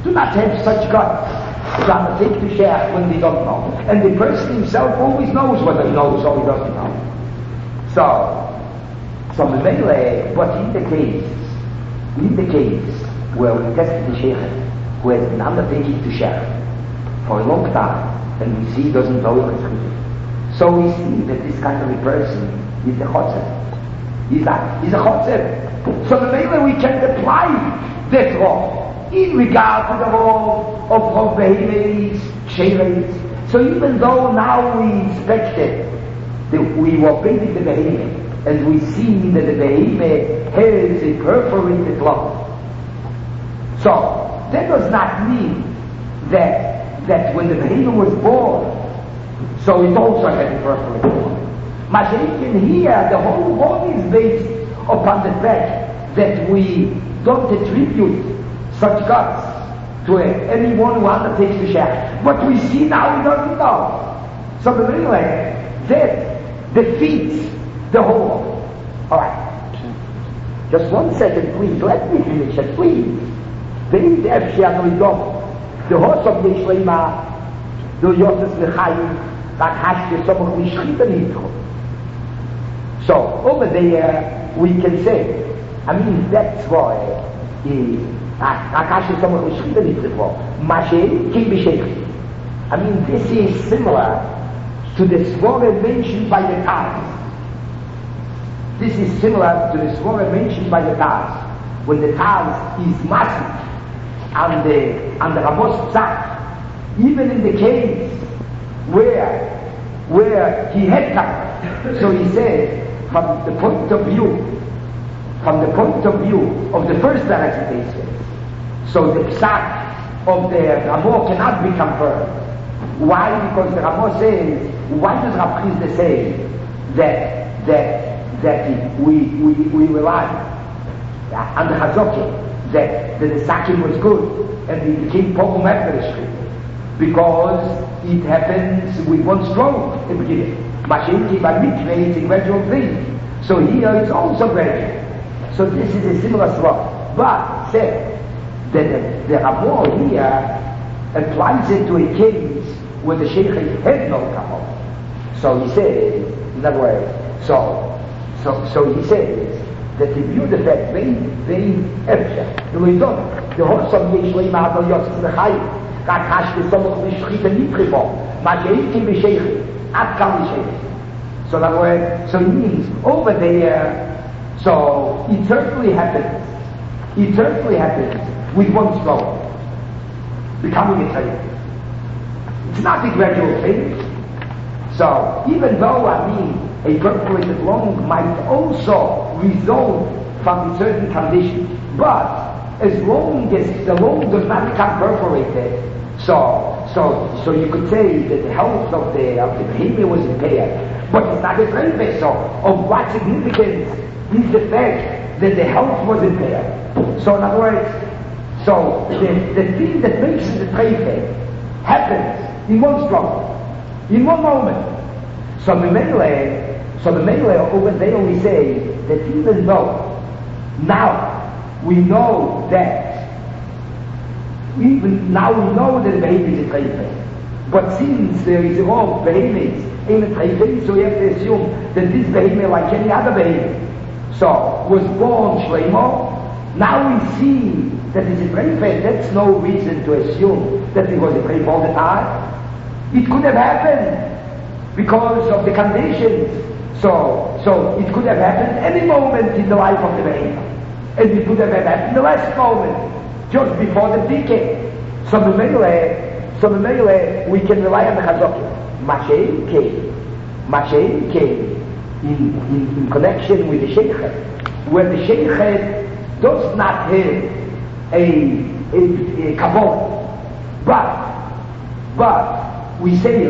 Speaker 1: Do not have such guts to undertake to share when they don't know. And the person himself always knows whether he knows or he doesn't know. So Memele, but in the case where we tested the Sheikh who has been undertaking to share for a long time, and we see he doesn't know it, so we see that this kind of a person is a chotzer. He's a chotzer. So Memele we can apply that law in regard to the law of behemoths, sheres. So even though now we inspected, we were bathing the behemoth, and we see that the behemoth has a perforated lung. So that does not mean that when the behemoth was born, so it also had a perforated lung. Mashiach here, the whole law is based upon the fact that we don't attribute such guts to anyone who undertakes the share. But we see now he doesn't know. So the anyway, that defeats the whole law. Alright. Just 1 second, please. Let me finish it, please. Bein efshar lidom. The horse of the Shlema, the Yosef Lechayim, that has the Somach Lishchita Nitro. So over there, we can say, I mean, that's why I mean, this is similar to the Svara mentioned by the Taz. This is similar to the Svara mentioned by the Taz. When the Taz is massive and the Ramos Tzak, even in the case where he had come, so he said, from the point of view of the first recitation, so the psak of the Ramo cannot be confirmed. Why? Because the Ramo says, why does Rav Chizda say that we rely on the Chazokim, that the Sakim was good and he became Pogum after the Shrit? Because it happens with one stroke in the beginning. Mashiach by Mikveh, it's a gradual thing. So here it's also gradual. So this is a similar swap. But said that the Ramo here applies it to a case where the Sheikh had no Kabbalah. So he says, in other words, so he says that the view the fact very efsha, the horse of Yeshleima Adol Yosef Lechayim, רק השתי סומך משחית הנתחיבו, מה שהייתי בשייך, עד כאן לשייך. So that word, so it means over there, so it certainly happens with one stroke, becoming a tzaddik. It's not a gradual thing. So even though, a perforated lung might also result from a certain condition, but as long as the lung does not become perforated, so you could say that the health of the behavior was impaired, but it's not a brain vessel. Of what significance is the fact that the health was impaired? So in other words, so the thing that makes the trefe happens in one stroke, in one moment. So the Mele over there we say that even though now we know that the behavior is a trefe, but since there is a law of behaviors in a trefe, so we have to assume that this behavior, like any other behavior, so was born Shleimo. Now we see that it's a trefe. That's no reason to assume that it was a trefe all the time. It could have happened because of the conditions. So it could have happened any moment in the life of the behavior, and it could have happened the last moment, just before the decay. So the Mele, we can rely on the Chazokim. Mashay came in connection with the Sheikh, where the Sheikh does not have a kabod, but we say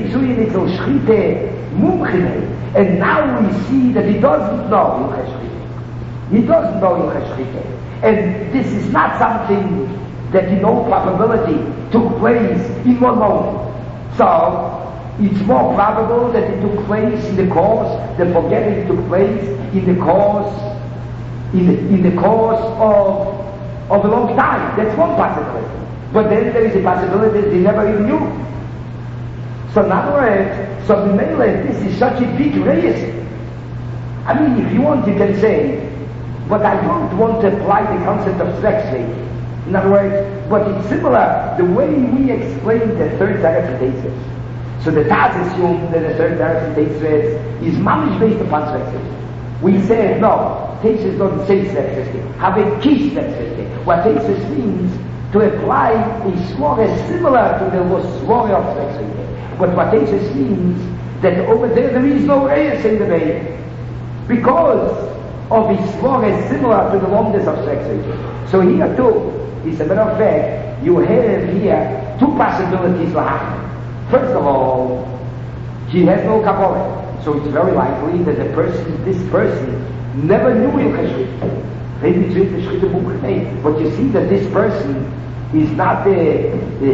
Speaker 1: and now we see that he doesn't know Hilchas Shchita. And this is not something that in all probability took place in one moment. So it's more probable that it took place in the course, the forgetting took place in the course of a long time. That's one possibility. But then there is a possibility that they never even knew. So in other words, so this is such a big race. I mean, if you want, you can say, but I don't want to apply the concept of sex rate. In other words, but it's similar the way we explain the third Taref Tesis. So the Taz assumes that the third Taref Tesis is mamish based upon sex rate. We say no, Tesis doesn't say sex rate. Have a key sex rate. What Tesis means to apply a swore similar to the swore of sex rate. But what Tesis means that over there is no reyes in the way because of a swore similar to the longness of sex rate. So here too, as a matter of fact, you have here two possibilities to happen. First of all, he has no Kabbalah, so it's very likely that this person never knew Hilchos Shchita. Maybe it's in the Shchita book, but you see that this person is not the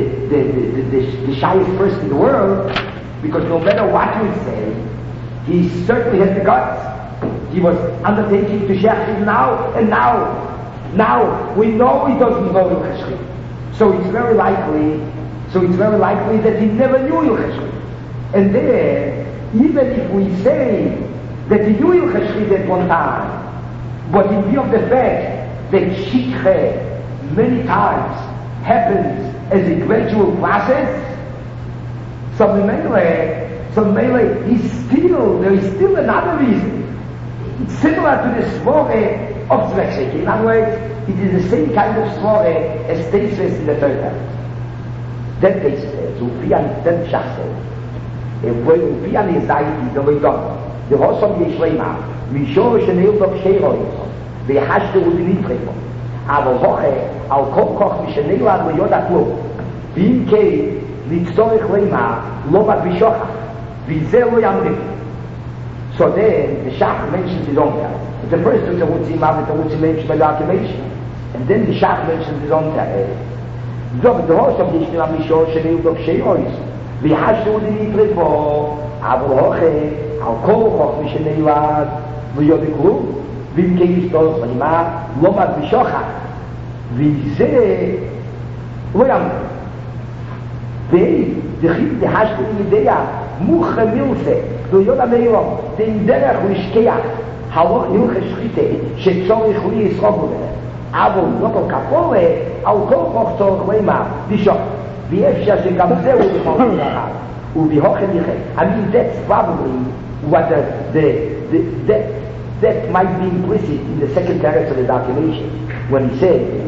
Speaker 1: shyest person in the world, because no matter what you say, he certainly has the guts. He was undertaking to Shechit now, and now we know he doesn't know Hilchos Shchita. So it's very likely that he never knew Hilchos Shchita. And there, even if we say that he knew Hilchos Shchita at one time, but in view of the fact that Shikha many times happens as a gradual process, so there is still another reason. It's similar to the svore of Zvekshek. In other words, it is the same kind of svore as Tesis in the third time. Then Tesis, Ufian, then Shachsel. Ufian is Zaiti, the Leidon. The Rosom Yeshleima, Mishor Shenil Dok Sheiro, the Hashte Udinitrepo. Aber Hoche, Al Koch Mishenil Ad Leyoda Klo. Bim Kei, Litzorich Leima, Lobat Vishocha. Vizel Yamrim. So then the Shach mentions his own Taref. The first two Terutzim have the Terutzim mentioned by the Archimation. And then the Shach mentions his own Taref. So the Rosh of Yishnim HaMishor Shenil Dok Sheiro, the Hashte Udinitrepo, Aber Hoche, Al Koch Mishenil Ad Leyoda Klo. Bim Kei Litzorich Leima, Lobat Vishocha. וזה לא יאמר די השתו ידיה מוחה מילסה ויודה מיום די דרך לשכיח הלוך הילכס שחיתה שצורך לי יסרוב לזה אבל לא כל כפולה על כל כך צורך לימה בישוק ואפשר שגם זהו בכל דבר ובהוכן יחד I mean that's probably what that might be implicit in the second teretz of the documentation when he says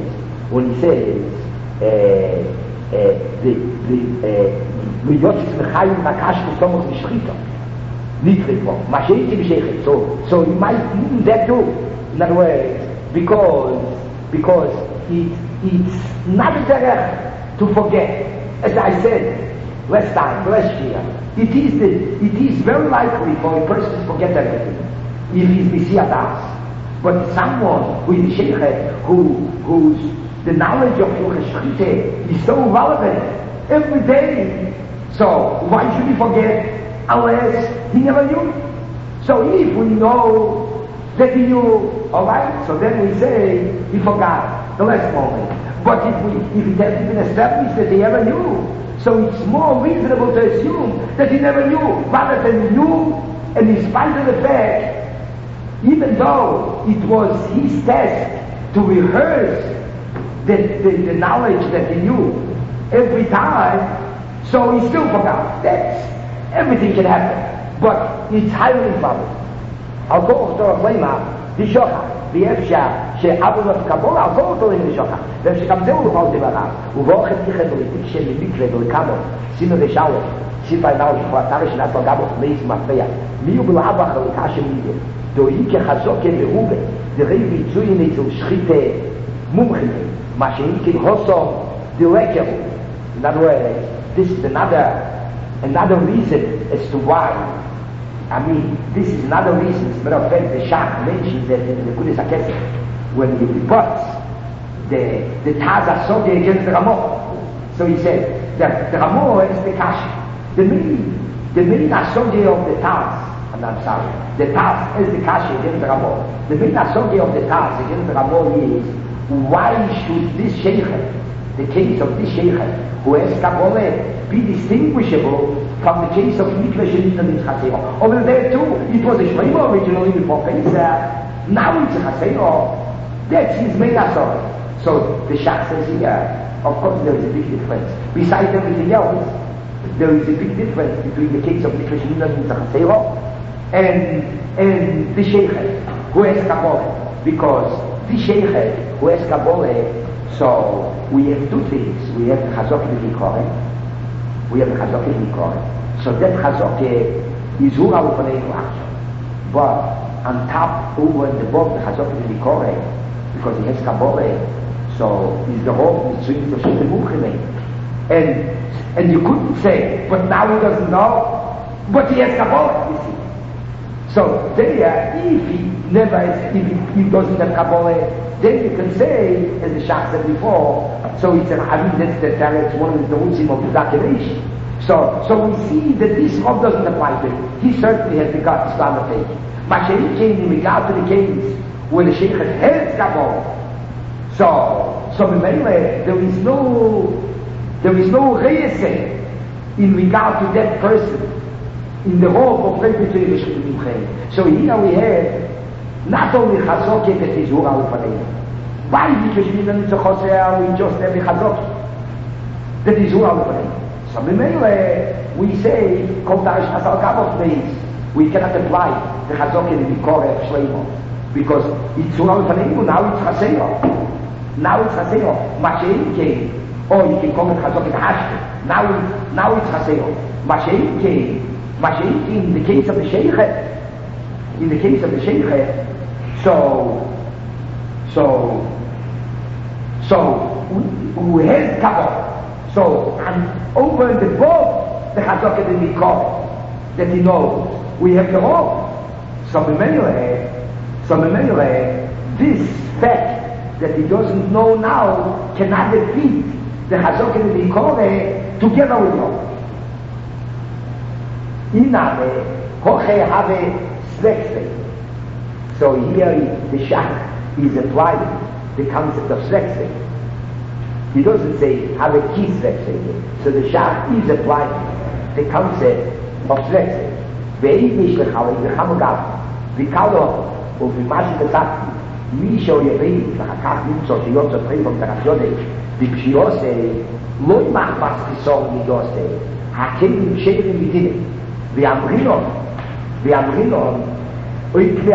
Speaker 1: Yotzis Mechayim Nakashku Somos Mishchita Nitrikvo Masheiti B'Shechet so you might mean that too in other words because it's not a derech to forget as I said last year it is very likely for a person to forget everything if he's Messiah but someone who is Shechet who's the knowledge of Hilchos Shchita is so relevant every day. So why should he forget unless he never knew? So if we know that he knew, alright, so then we say he forgot the last moment. But if it hasn't been established that he ever knew, so it's more reasonable to assume that he never knew, rather than he knew, and in spite of the fact, even though it was his task to rehearse the knowledge that he knew every time, so he still forgot. Everything can happen, but it's highly improbable. I'll go to a flame the shocha, the efsha, she abul of kabul, I'll go to the shocha. Then she comes over about the bara, uvochet tichet litik the mikre the kabul, sino the shower, sipa now she for tarish not for gabos meis mafeya. Miu bil abach el kashem mide. Do ike chazoke leube, the revi tzuyin etzel schite mumchite. Mashiach Hosom directly. In other words, this is another reason as to why. I mean, this is another reason. As a matter of fact, the Shach mentions that in the Kudas HaKesef, when he reports the Taz HaSogya against the Ramah. So he said that the Ramah is the Kashi. The main HaSogya of the Taz, I'm sorry, the Taz is the Kashi against the Ramah. The main HaSogya of the Taz against the Ramah is why should this Sheikh the case of this Sheikh who has Kabbalah be distinguishable from the case of Mikveh Shenita in Chasero. Over there too, it was a Shema originally before Pesach. Now it's a Chasero. That's his main assault. So the Shach says here, of course there is a big difference. Besides everything else, there is a big difference between the case of Mikveh Shenita in Chasero and the Sheikh who has Kabbalah. Because the Sheikh who has Kabbalah, so we have two things. We have Chazok V'Nikore. We have Chazok V'Nikore. So that Chazok is who our Paneinu action. But on top, over and above the Chazok V'Nikore, because he has Kabbalah, so is the whole Mitzvah of Shetemuchime. And you couldn't say, but now he doesn't know, but he has Kabbalah, you see. So there, if he doesn't have Kabbalah, then you can say, as the Shach said before, so it's that's one of the Rutzim of the Zakirish. So we see that this law doesn't apply to him. He certainly has begun Islam of faith. Mashiach came in regard to the case where the Sheikh has Kabbalah. So there is no reason in regard to that person in the hope of between the Shechim. So here we have not only Chazok but his Hura Ufanei. Why because we don't we just have the Chazok that is Hura Ufanei. So we say Kotash Asal Kabot days we cannot apply the Chazok in the Mikore of Shleimo because it's Hura Ufanei. Now it's Chaseo. Now it's Chaseo. Mashiach came, or you can call it Chazok in Hashke. Now it's Chaseo. Mashiach came in the case of the Sheikh, so who has Kabbalah, so and over and above the Chazok and the Mikor that he knows, we have the law. So this fact that he doesn't know now cannot defeat the Chazok and the Mikor together with him. So here the Shach is applying the concept of Svekse. He doesn't say have a key Svekse. So the Shach is applying the concept of Svekse. Ve'imish lechalei v'chamugav v'kalo u'v'imash v'tzati misho yevei v'chakach nimtzo sheyotzo trei from Tarasyodesh v'pshirose lo yimach bas chisol midose hakelim sherim v'tinim ואמרינון, אוי כלי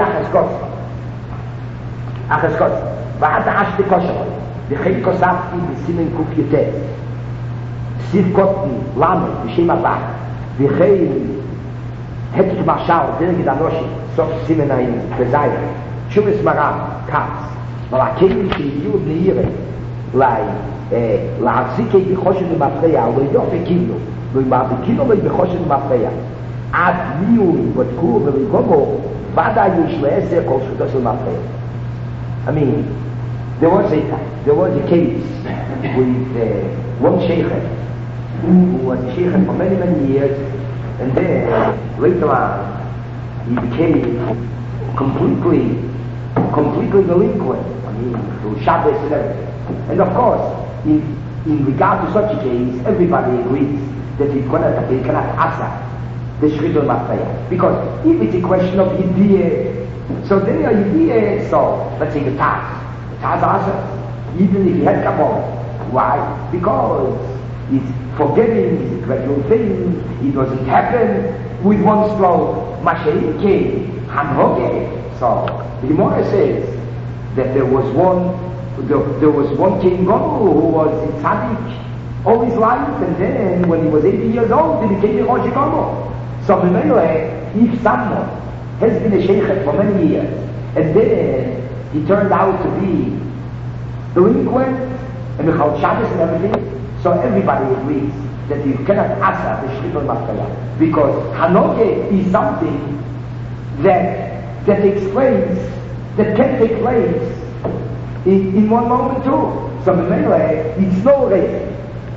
Speaker 1: החזקות, ועד העשתי כושר, וכן כוספתי בסימן קוף יותר, סיב קוטני, למה, בשם הבא, וכן התק מרשל, דרגת אנושי, סוף סימן העין, בזייר, תשובס מרם, קץ, ולכלים שהגיעו בני עירה, להחזיקי בחושן ומפריע, ולא יופי קינו, ולא בחושן ומפריע, עד מיון בדקו ולגומו ודאי יש לעשר כל שותו של מפריע. I mean, there was a case with one sheikh who was a sheikh for many years, and then later on he became completely delinquent. I mean, through Shabbos and everything. And of course, in regard to such a case, everybody agrees that he cannot answer the Shritul Mafreya. Because if it's a question of Yidiyah, so there are Yidiyah, so let's say the Taz answers, even if he had Kabbalah. Why? Because it's forgetting, it's a gradual thing, it doesn't happen with one stroke. Mashiach came, Hanhoge. So the Gemara says that there was one king Gomu who was in Tzaddik all his life, and then when he was 80 years old, he became a Rosh Gomu. So if someone has been a sheikh for many years, and then he turned out to be delinquent, and Michal Shabbos and everything, so everybody agrees that you cannot answer the Shritul Mafreya, because Hanoge is something that explains, that can take place in one moment too. So it's no reason.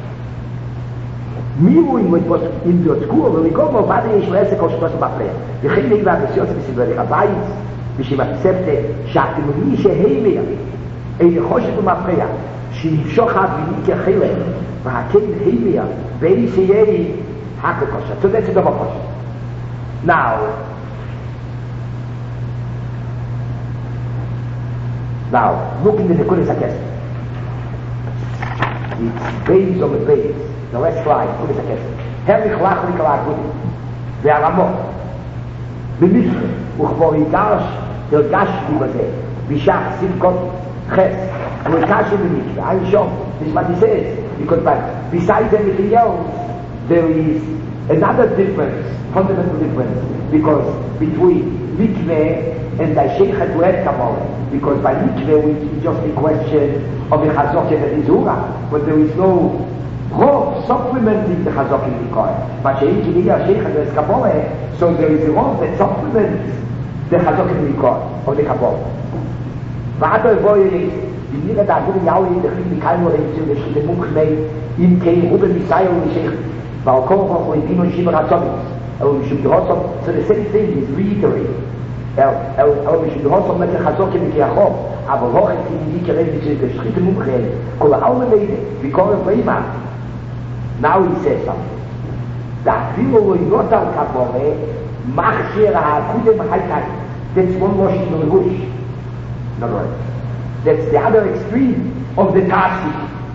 Speaker 1: מירואים עם דוצקור ולגומו ועד יש לעסק כל שפוס ומפריע וכן נגבה בסיוס בסדרי הבית בשם התספת שאתם מי שהימר אין חושת ומפריע שימשוך אביני כחלק, והכן הימיה, ואי שיהיה הקוקושה. So that's the question. Now, look in the Nekudas HaKesef. It's base on the base. The last line, Nekudas HaKesef. Herrich lachlik al ha'gudim. והרמות. במשנה, וכבור הרגש לי בזה, בשח סמכות חס, וקשה במשנה, I show, this is what he says, because besides everything else, there is another difference, fundamental difference, because between mikveh and the sheikha to have Kabbalah, because by mikveh it's just a question of the chazok and the zura, but there is no rov supplementing the chazok and the kohen. But sheikha to have Kabbalah, so there is a rov that supplements the chazok and the kohen of the Kabbalah. ועד אבוי בניר הדאגו יאו ידחים בקיימו רצים ושכתמו חמי אם כן רובה מסייו ושך והכל רוחו הבינו שיבר הצומץ אבל משום דרוסו so the same thing is reiterated אבל משום דרוסו מצח חזוקה מכיחו אבל רוחת כנגי כרב ושכתמו חמי כל העולם לידה וכל הפעימה now he says something דאפילו לא ינות על כבורה מכשיר הקודם חייטאי that's one motion of the bush. That's the other extreme of the Tasi.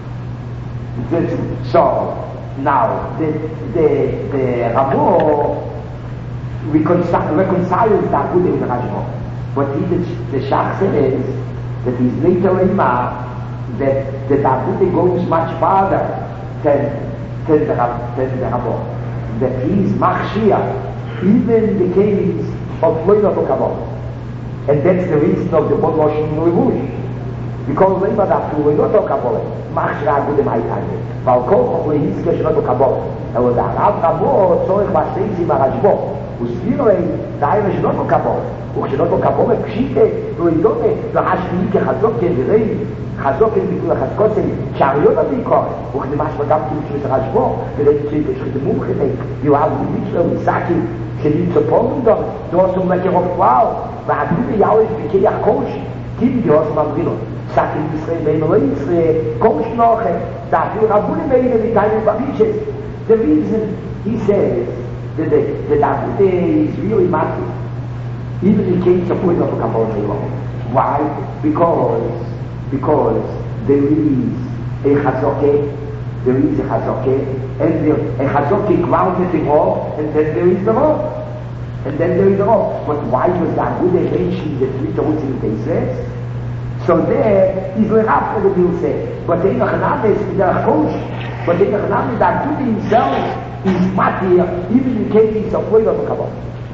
Speaker 1: So now the Rabo reconciles that with the Rajmo. But the Shach says that he's later in that the Dabude goes much farther than the Rabo. That he's Machshia, even in the case of Loina Kabbalah. And that's the reason of the one washing in Levush. Because when we don't talk about it, Machshra Gudem Haitanye. Weil Koch we his kesh not Kabbalah. And the Rav Rabo tzorich b'seitz im Rajbo. Usfirei daim not Kabbalah. וכשלא Kabbalah pshite loidone lahashvi kechazok kevirei חזוק ביטול החזקוסי שהריון הביקור וכנמה שגם כאילו של רשבו כדי שתשחית מומחים יואב וביצ'לו וסאקים שנמצא פה מונדור דורסום לקרוב פלאו ועדיין יאוש ביקי החוש טיבי דורסום אמרינו סאקים ישראל בין לא ישראל קוש נוחה דאפילו רבו לבינה מתאינו בביצ'ס the reason he says that the Dabude is really massive even in case of point of a Kabbalah why? Because there is a chazoke, and a chazoke grounded in all, and then there is the law. But why was that good mention the three Torahs in the says? So there is enough for the bill say. But the Inachanam is the coach. But the Inachanam that good himself is matir, even in case of way of the Kabbalah.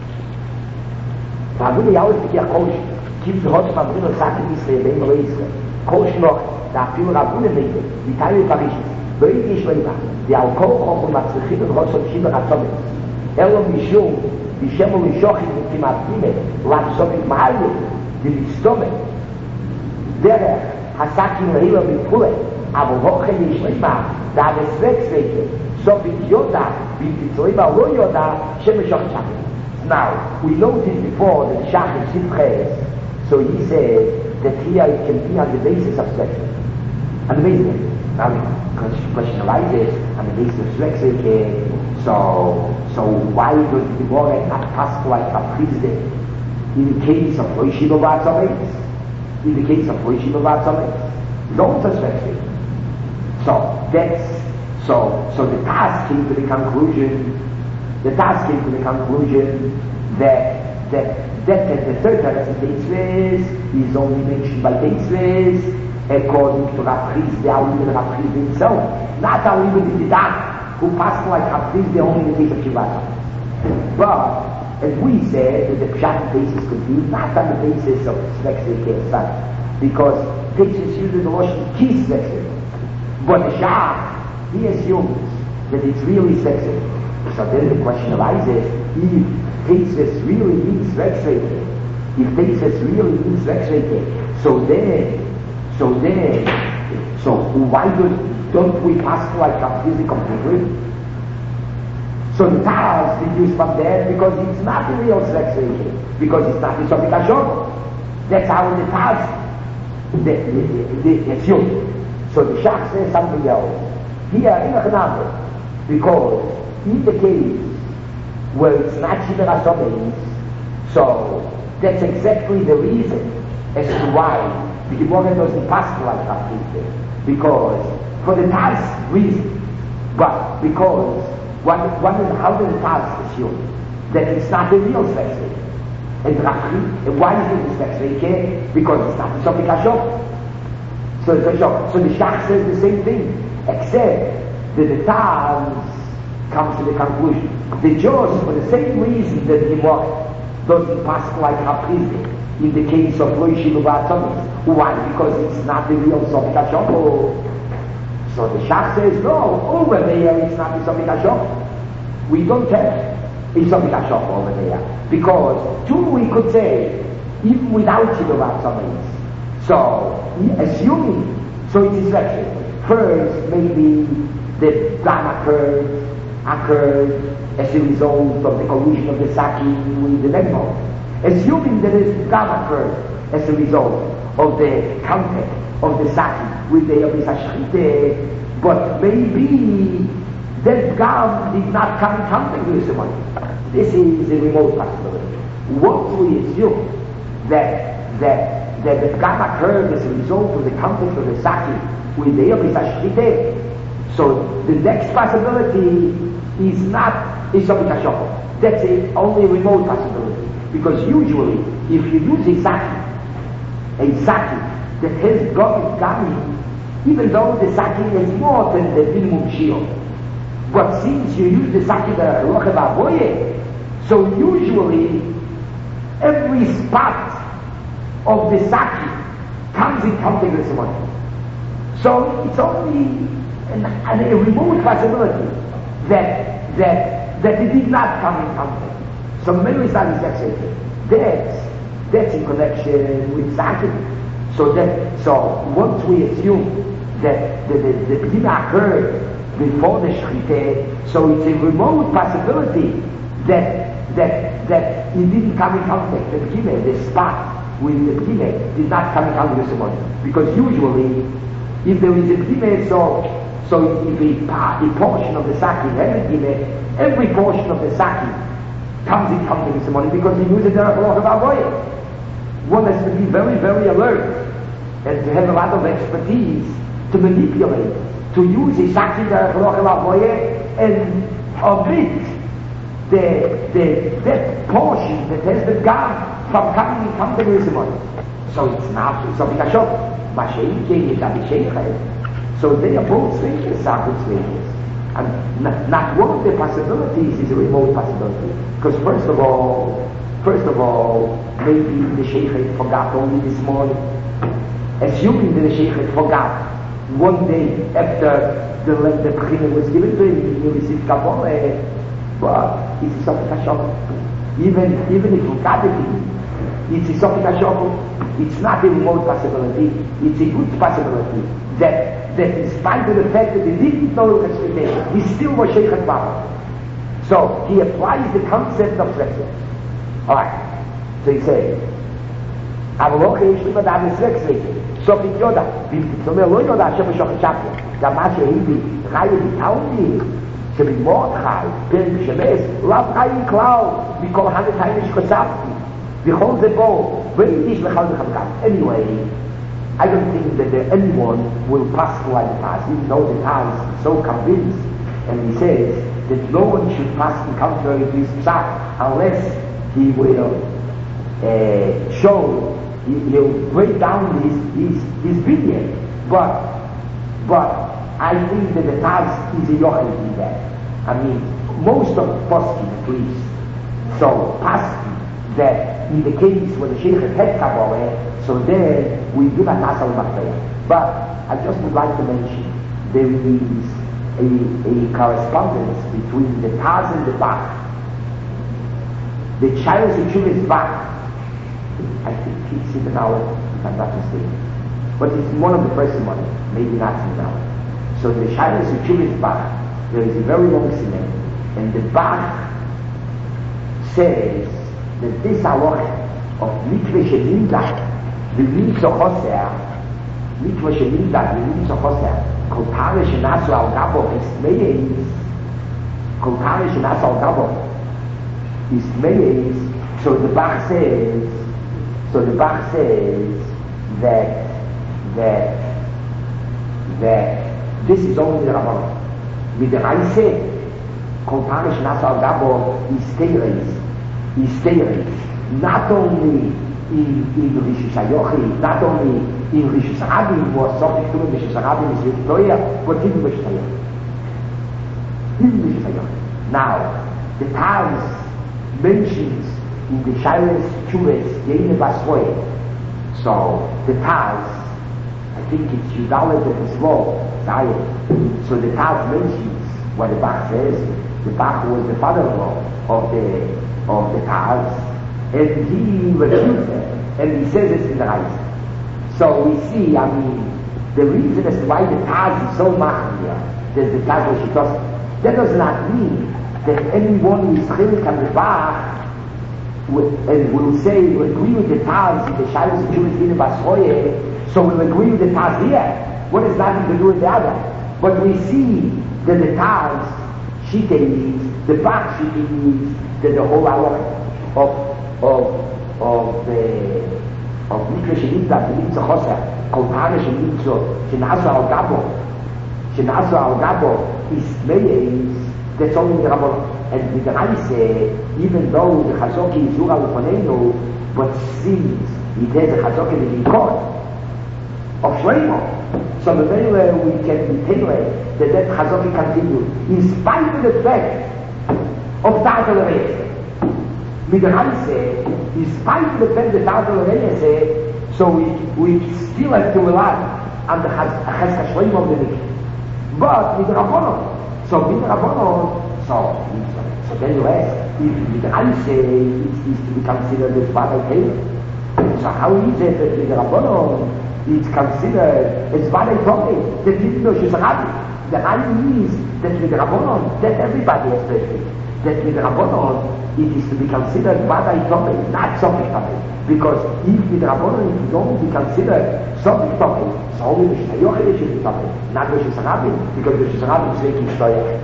Speaker 1: David always became a coach. Keep the hot from the Sakin Israel, Kosh noch, da viel Rabune meide, die Teile Parishis, weil ich schweiba, die Alkohol und Matzechim und Rossot Shiber Atzomet. Elo Mishum, die Shemo Mishochim und Timatime, Latzomit Mahaile, die Listomet. Derech, Hasakim Reila Bipule, aber Woche ich schweiba, da des Wechswege, so bit Yoda, bit Tzoiba Lo Yoda, Shem Mishoch Shachim. Now, we noticed before that Shachim Sifches, so he said, that here it can be on the basis of selection. On the basis. Now the question arises on the basis of selection. So why does the Gemara not pass like a priest in the case of Roishiva Vatzamet? In the case of Roishiva Vatzamet, don't selection. So the task came to the conclusion. That the third text of Deitzvez is only mentioned by Deitzvez according to Rapriz, the Alim and Rapriz himself, not Alim and Didak, who passed like Rapriz only in the case of Shivata. But, as we said, the Pshat basis could be not on the basis of Svexel Kesan, because Deitzvez uses the Russian key Svexel. But the Shah, he assumes that it's really Svexel. So then the question arises, if Teitzvez really means Vexreke, so why don't we pass like a physical completely? So the Taz is used from there because it's not the real Vexreke, because it's not the Sopik HaShor. That's how the Taz, the assume. So the Shach says something else. Here, in a Chaname, because in the case where it's not Shiver HaSomeis, so that's exactly the reason as to why the Gemara doesn't pass like that. Because, for the Taz reason, but because how does the Taz assume that it's not a real Svexvei? And why is it a Svexvei? Because it's not a Sofik HaShop. So the Shach says the same thing, except that the Taz comes to the conclusion. The Jews, for the same reason that the Gemara doesn't pass like Haprizde in the case of Lo Yeshiva B'Atzomis. Why? Because it's not the real Sofik HaShop. So the Shach says, no, over there it's not the Sofik HaShop. We don't have a Sofik HaShop over there. Because, too, we could say, even without Yeshiva B'Atzomis. So, assuming, so it is reflection. First, maybe the Dam occurred as a result of the collusion of the Saki with the Negmor. Assuming that the Dam occurred as a result of the contact of the Saki with the Yabis HaShchite, but maybe that Gam did not come in contact with someone. This is a remote possibility. Once we assume that the Gam occurred as a result of the contact of the Saki with the Yabis HaShchite, so the next possibility is not a Sofik HaShop. That's only a remote possibility. Because usually, if you use a Saki that has got Gami, even though the Saki is more than the minimum shield, but since you use the Saki that Rochev Avoye, so usually every spot of the Saki comes in contact with someone. So it's only a remote possibility that it did not come in contact. So many studies say that's in connection with Saki. So once we assume that the B'dina occurred before the Shchite, so it's a remote possibility that it didn't come in contact. The B'dina, the spot with the B'dina did not come in contact with someone. Because usually, if there is a B'dina, so if a portion of the Saki has a every portion of the Saki comes in contact with someone because he uses the Rochev Avoye. One has to be very, very alert and to have a lot of expertise to manipulate, to use his Saki the Rochev Avoye and omit that portion that has the Gam from coming in contact with someone. So it's not Sofik HaShop. So they are both swingers, Saki swingers. And not one of the possibilities is a remote possibility. Because first of all, maybe the Sheikh forgot only this morning. Assuming that the Sheikh forgot one day after the Bechina was given to him, he received Kabbalah, but it's a Sofik HaShop. Even if you got it, it's a Sofik HaShop. It's not a remote possibility. It's a good possibility that in spite of the fact that he didn't know the expectation, he still was Sheikh Baba. So he applies the concept of Svexvei. Alright. So he says, Avaloche Yeshli Madam Svexvei, Sofik Yoda, Viltitzomel Lo Yoda Hashem B'Shochet Shapya, Gama Shehivi, Chaye V'Tauni, Shebimordchai, Perik Shemes, Lav Chaye Klau, Mikol Hanetayim Shkosavti, V'chol Zebo, V'Yidish L'chal V'Chamkam. Anyway, I don't think that anyone will pass like the Taz, even though the Taz is so convinced, and he says that no one should pass in contrary to his psak unless he will he'll break down his opinion. But I think that the Taz is a yochel in that. I mean, most of poskim at least, so paskim that in the case where the Sheikh had Kabbalah, so there we do not ask al-Machpeya. But I just would like to mention there is a correspondence between the Taz and the Bach. The Chayos Yeshuvis Bach, I think it's in the Nauer, if I'm not mistaken. But it's one of the first ones, maybe not in the Nauer. So the Chayos Yeshuvis Bach, there is a very long siman, and the Bach says that this halacha of mikveh shenindah, the mitzvah choser, Mikvah sheninda, Yelitza Choser, Kol Tare shenasu al Gabo, Ismeis, Kol Tare shenasu al Gabo, Ismeis, so the Bach says that this is only the Rabbanon. With the Raise, Kol Tare shenasu al Gabo, is Teres, not only in Rishus HaYochid, not only in Rishus Rabin, who was subject to Rishus Rabin is Victoria, but in Rishus HaYochid. In Rishus HaYochid. Now, the Taz mentions in the Shailes Chuvas, Yeine Basroye. So, the Taz, I think it's Yudalet of the Svol, Zion. So the Taz mentions what the Bach says. The Bach was the father-in-law of the Taz, and he refused it, and he says it in the Reise. So we see, I mean, the reason as to why the Taz is so machmir, there's the Taz which he does, that does not mean that anyone who is chilik on the Bach and will say, will agree with the Taz in the Shailos of Chuvas Yeine Basroye, so we'll agree with the Taz here. What has nothing to do with the other? But we see that the Taz, Shita means, the Bach Shita means, that the whole hour of Mikvah sheninda, Yelitza Choser, Kol Tare shenasu al Gabo, Ismeis, that's only the Rabbanon. And with the Raise, even though the Chazoki is Zura Ufanenu, but since it has a Chazoki in the Yikot of Shlomo, so the way we can tell that Chazoki continue, in spite of the fact of Ta'atal Reise. With the Raise, in spite of the fact that Ta'atal Reise, so we still have to rely on the Chazka Shlomo of the Mikvah. But with the Rabbanon, so with the Rabbanon, so then you ask, if with the Raise is to be considered as Vadai Teva, so how is it that with the Rabbanon it's considered as Vadai Tova, that even though she's a Rabbi? The Raise is that with the Rabbanon, that everybody has to agree. That with the Rabbanon, it is to be considered Vadai Tova, not Sofik Tova. Because if with the Rabbanon it is only be considered Sofik Tova, so only the Shnayochid should be Tova, not the Shizarabim, because the Shizarabim is making Shtoyach.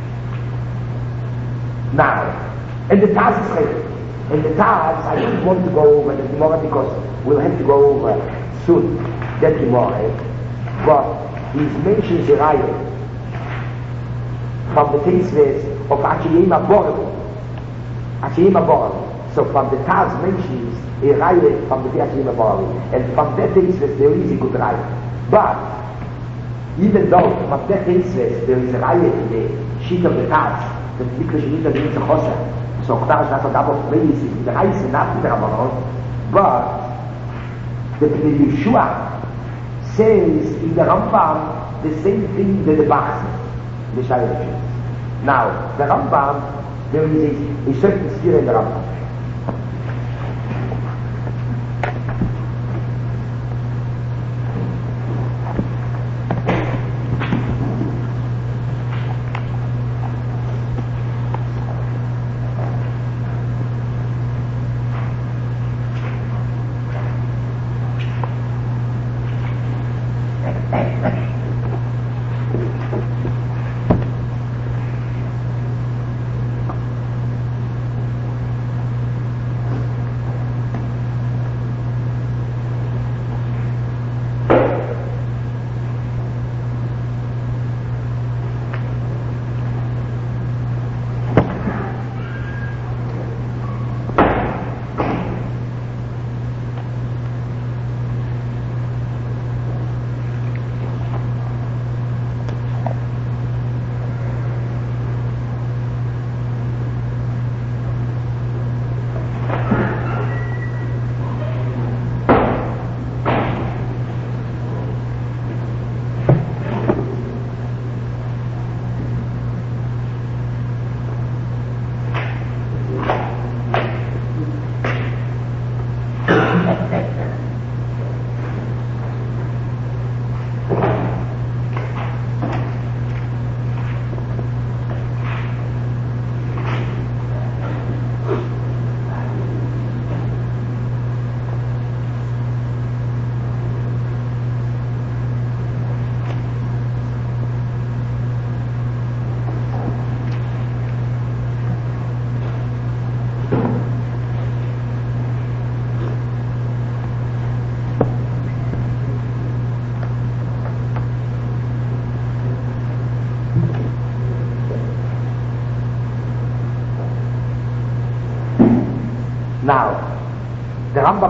Speaker 1: Now, and the Taz is ready. And the Taz, I don't want to go over the Gemara because we'll have to go over soon that Gemara. But he's mentioned the Raya from the Teisves of Achiyema Borel. So from the Taz mentions a Raya from the Achiyema Borel. And from that Teisves there is a good Raya. But even though from that Teisves there is a Raya in the sheet of the Taz, the Mikvah sheninda, Yelitza Choser, so Ktar shenasu al Gabo is in the Raise, not with the Rabbanon, but the Yeshua says in the Rambam the same thing that the Bach says, the Shailos. Now, the Rambam, there is a certain sphere in the Rambam.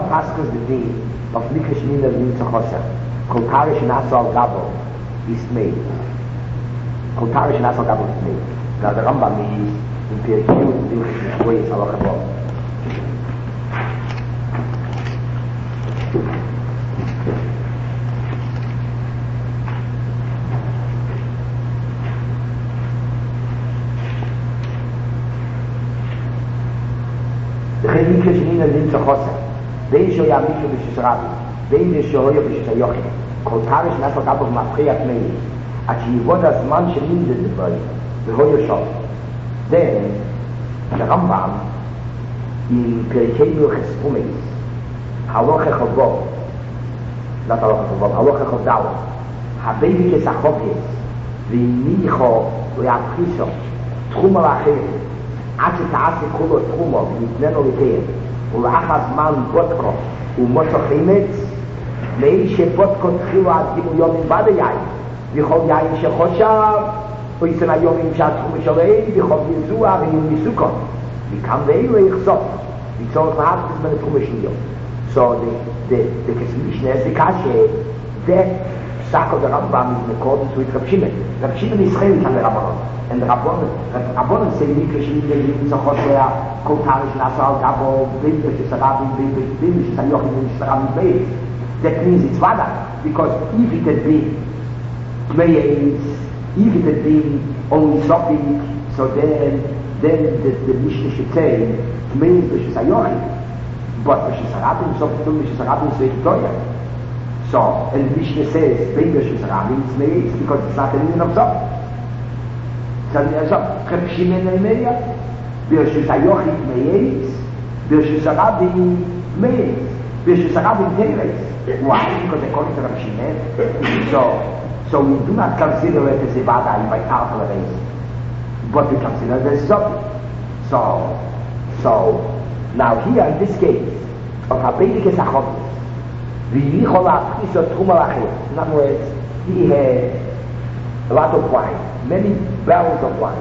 Speaker 3: passes the day of Mikra Shnina Limtzachosa. Kol Tarish Naso Al Gabo is made. Kol Tarish Naso Al Gabo is made. Now the Rambam is in Pirkei in ways Halacha Bo. The Mikra Shnina Limtzachosa. They show ya Mikra B'Shishrabi. They show ya B'Shishayochim. Kol Tarish Naso Al Gabo Mafriach Meir. At Yivod Azman Shemin the Boy. The Hoyo Shop. Then the Rambam in Pirkei Milches Umeis Halacha Chavov, not Halacha Chavov, Halacha Chavdawa Habevi Kesachokes V'inicho Le'apriso Tchuma La'acheret Ad Sheta'ase Kulo Tchumo V'nitneno L'teir U'la'achaz Man Botko U'mocho Chemetz Mei Shebotko Tchilo Ad Gimu Yomim Bada Yain V'chol Yain Shechoshav Oisen Ayomim Shatchum Shalei V'chol Yezua V'yim Yisukon V'kam Ve'ilo Yichsot V'tzorach La'achaz Man Tchum Shniyot. So the Mishnah is the Kashe, that Psak of the Rambam is in accordance with Rav Shimon. Rav Shimon is Chelik on the Rabbanon. And the Rabbanon say, Mikra Shnina Limtzachosa, Kol Tarish Naso Al Gabo, V'im B'Shisarabi, V'im B'Shishayochim, V'im B'Shisarabi Beis. That means it's Vada, because if it had been Tmeis, if it had been only Sopik, so then the Mishnah should say, Tmeis B'Shishayochim. But B'Shisarabim, so B'Shisarabim is Victoria. So, and the Mishnah says, Bein B'Shisarabim, it's Meis, because it's not a union of Zop. So, Reb Shimon Eimeya, B'Shisayochim Meis, B'Shisarabim Meis, B'Shisarabim Teres. Why? Because according to Reb Shimon, so we do not consider it as a Vadai by Tartar race, but we consider it as Zop. So, now here in this case, of Habedik is Achovis, V'yichola Apchiso Tchuma La'acheret. In other words, he had a lot of wine, many barrels of wine,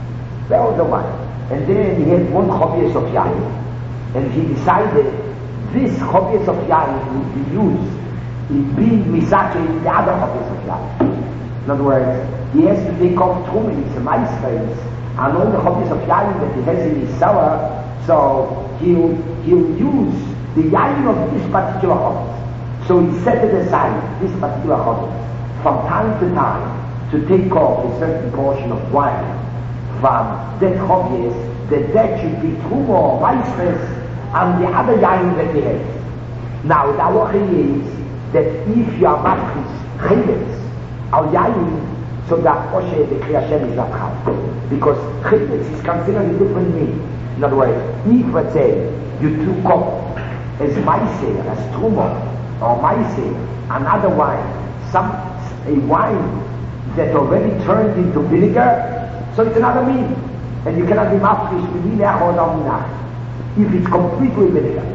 Speaker 3: and then he had one Chovies of Yain, and he decided this Chovies of Yain would be used in being Misake in the other Chovies of Yain. In other words, he has to take off Tchum in his mice face, and all the Chovies of Yain that he has in his cellar, so he'll use the yain of this particular chovis. So he set it aside, this particular chovis, from time to time, to take off a certain portion of wine from that chovis, that should be truma or weisres, and the other yain that he has. Now the halacha is that if you are matchis chevetz al yain, so that Oshe the Kriya Hashem is not chal, because chevetz is considered a different meaning. In other words, if, let's say, you took up as Maiser, as Truma, or Maiser, another wine, a wine that already turned into vinegar, so it's another meaning. And you cannot be mafresh with minach or no minach. If it's completely vinegar.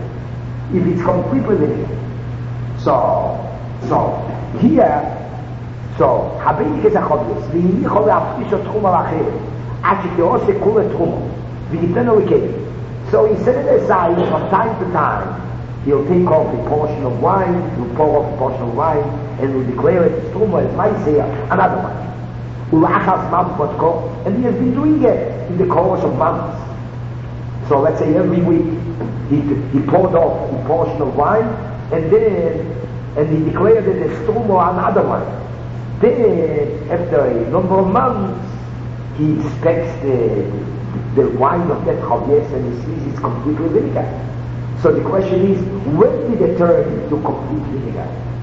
Speaker 3: So here, Habedik is a chovies, V'yinicho le'afrisho Tchuma La'acheret, Ad Shete'ose Kula Tchuma. So he set it aside from time to time. He'll take off a portion of wine, he'll pour off a portion of wine, and he'll declare it as Truma, as Maiseh, another one. And he has been doing it in the course of months. So let's say every week he poured off a portion of wine, and he declared it as Truma, another one. Then, after a number of months, he inspects the wine of that chovies and he sees it's completely vinegar. So the question is, when did it turn into complete vinegar?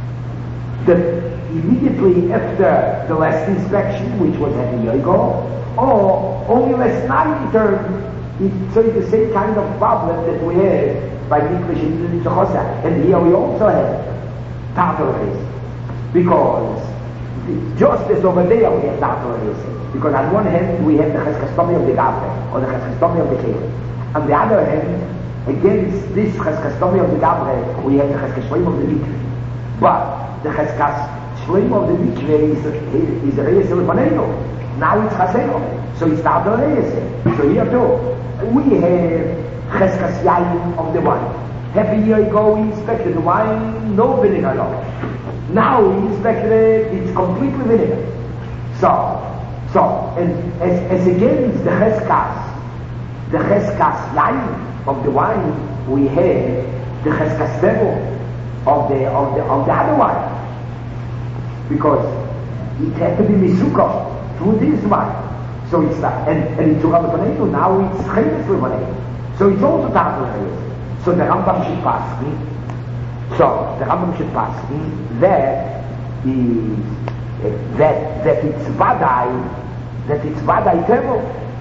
Speaker 3: Immediately after the last inspection, which was at a year ago, or only last night it turned. So it's the same kind of problem that we had by Mikra Shnina Limtzachosa. And here we also have Tartar race. Because just as over there we have Tartar race. Because on one hand we have the Cheskastomi of the Gavre, or the Cheskastomi of the Kere. On the other hand, against this Cheskastomi of the Gavre, we have the Cheskastomi of the Mikve. But the Cheskastomi of the Mikve is a Reis Lefaneno. Now it's Chaseno. So it's Tartar race. So here too, we have Cheskas Yain of the wine. Half a year ago, he inspected the wine, no vinegar at all. Now he inspected it, it's completely vinegar. And as against the cheskas line of the wine, we have the cheskas level of the other wine, because it had to be misuka through this wine. So it's not, and it's Urabatanenu, now it's Chemes Levanenu. So it's also Tartarayas. So the Rambam should pass me. That is that it's Vadai, that it's Vadai Tevel.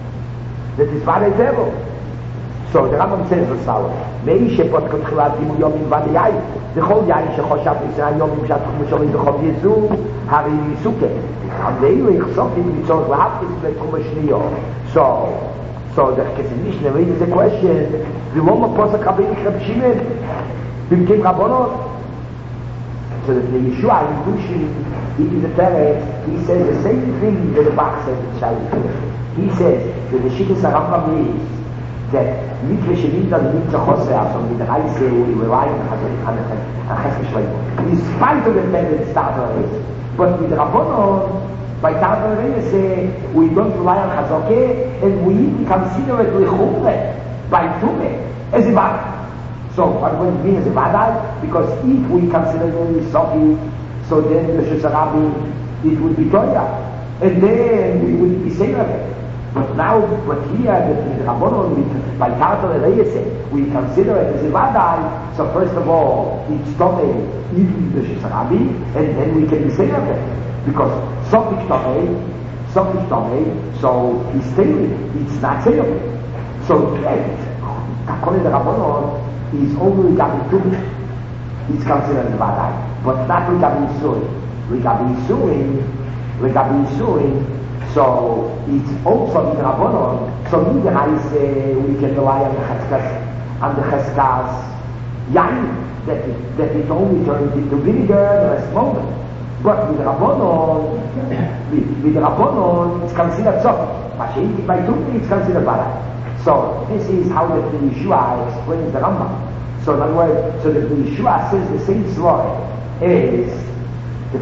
Speaker 3: So the Rambam says the Salah. Mei shepot kotchilat gimu yomim vadayai. The whole yain shechoshav Yisrael yomim shatchum mishorim b'chov Yezu hari yisuke. And they will accept it because we have to explain Kum Shniyo. So the Mishnah raises a question. The Roma Posach Rabbeinu Reb Shimon became Rabbanot. So that the Yeshua in Dushi, it is a parent, he says the same thing that the Bach said in Shalit. He says that the Shittas HaRambam is that mikve sheninda nimtza choser, so with the Reise, we rely on Chesed Shleimo. In spite of the fact that it's Tartar Reis. But with Rabbanon, by Tartar Reis, we don't rely on Chazokeh, and we even consider it Lechumre, by Tume, as a Vadai. So what does it mean as a Vadai? Because if we consider it only Sofi, so then the Shusarabi, it would be Toya, and then we would be saved of it. But here, with Rabbanon, by Tartar Reis, we consider it as a Vadai. So first of all, it's Tomei, even the Shusarabi, and then we can be saved of it. Because something Tomei, so he's stealing, it's not saved. So according to Rabbanon, is only regarding Tumi. It's considered a Vadai, but not regarding Yisurin. Regarding Yisurin, so it's also in Rabbanon. So neither I say we can rely on the Cheskas Yain, that it only turns into vinegar the last moment. But with Rabbanon, it's considered something. Mashiach by Tumi, it's considered Vadai. So this is how the Yeshua explains the Rambam. So in other words, so that the Yeshua says the same story as the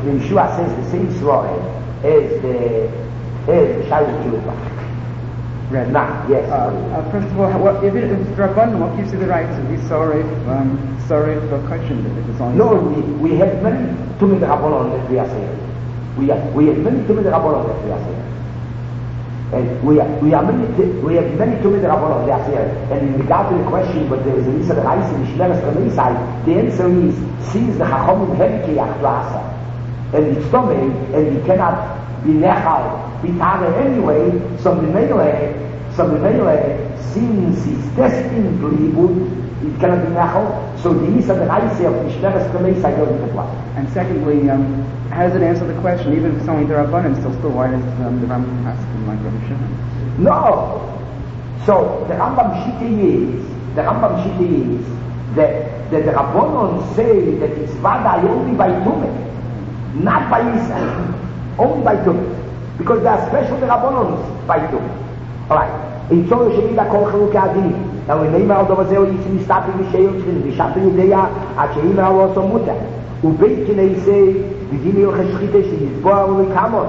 Speaker 3: Shaila Kilupa.
Speaker 4: Right.
Speaker 3: Now, yes.
Speaker 4: First of all, if it's Rabban, what gives you the right to be sorry for question if it's on?
Speaker 3: No, we have many Tumid Rabbanon that we are saying. We have many Tumid Rabbanon that we are saying. And we have many Tumid Rabbanon that we are saying. And in regard to the question, but there is a Lisa the Reis in the Shneres Kamei, the answer is, since the Chachomim have Kiyach to Asa, and it's Tomei, and we cannot be Nechal, be Tare anyway, so the Meile, since it's destined to Libud, it cannot be Nechal, so the Isa the Reis of the Shneres Kamei doesn't apply.
Speaker 4: And secondly, how does it answer the question, even if it's only the Rabbanim, still why does the Rambam ask him like Rabbi Shimon?
Speaker 3: No! So the Rambam Shita is that the Rabbanon say that it's Vadai only by Tumah, not by Israel, only by Tumah, because they are special the Rabbanon by Tumah. Alright, in Torah Shemida Kol Chalukei Adin, now we name out over there, it's Mistapi Mishayon Shrin, Mishapi Yudea, Acheim Alo Somuta, Ubeit Kinei say, Vidim Yoch HaShchite, Sheyizboa Ulikamon,